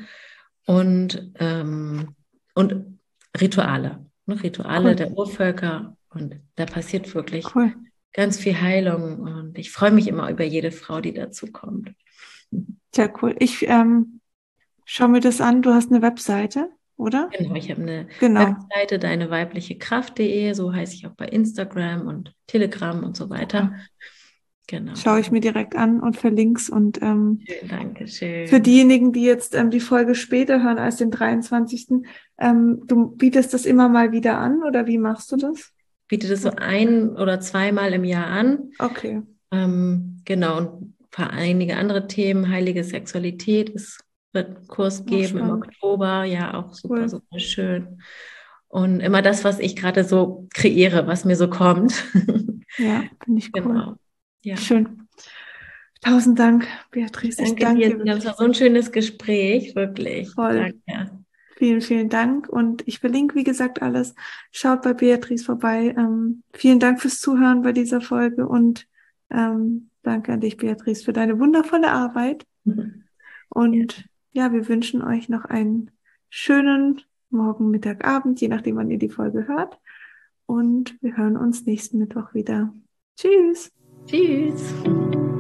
und, ähm, und Rituale, ne? Rituale Cool, der Urvölker. Und da passiert wirklich cool. ganz viel Heilung. Und ich freue mich immer über jede Frau, die dazu kommt. Sehr cool. Ich ähm, schaue mir das an. Du hast eine Webseite, oder? Genau, ich habe eine Genau. Webseite, deine weibliche Kraft punkt de, so heiße ich auch bei Instagram und Telegram und so weiter. Super. Genau, Schaue das ich mir direkt an und verlink's. Und ähm, schön, danke für schön. diejenigen, die jetzt ähm, die Folge später hören als den dreiundzwanzigsten, Ähm, du bietest das immer mal wieder an, oder wie machst du das? Biete das so ein oder zweimal im Jahr an. Okay. Ähm, genau, und für einige andere Themen, heilige Sexualität, es wird einen Kurs Auch geben im spannend. Oktober, ja, auch super, Cool. super schön. Und immer das, was ich gerade so kreiere, was mir so kommt. Ja, finde ich cool. Genau, ja. Schön. Tausend Dank, Ich Beatrice. Ich danke danke dir, dir das war wirklich so ein schönes Gespräch, wirklich. voll. Danke. Vielen, vielen Dank. Und ich verlinke, wie gesagt, alles. Schaut bei Beatrice vorbei. Ähm, vielen Dank fürs Zuhören bei dieser Folge, und ähm, danke an dich, Beatrice, für deine wundervolle Arbeit. Ja, Und ja, wir wünschen euch noch einen schönen Morgen, Mittag, Abend, je nachdem, wann ihr die Folge hört. Und wir hören uns nächsten Mittwoch wieder. Tschüss. Tschüss.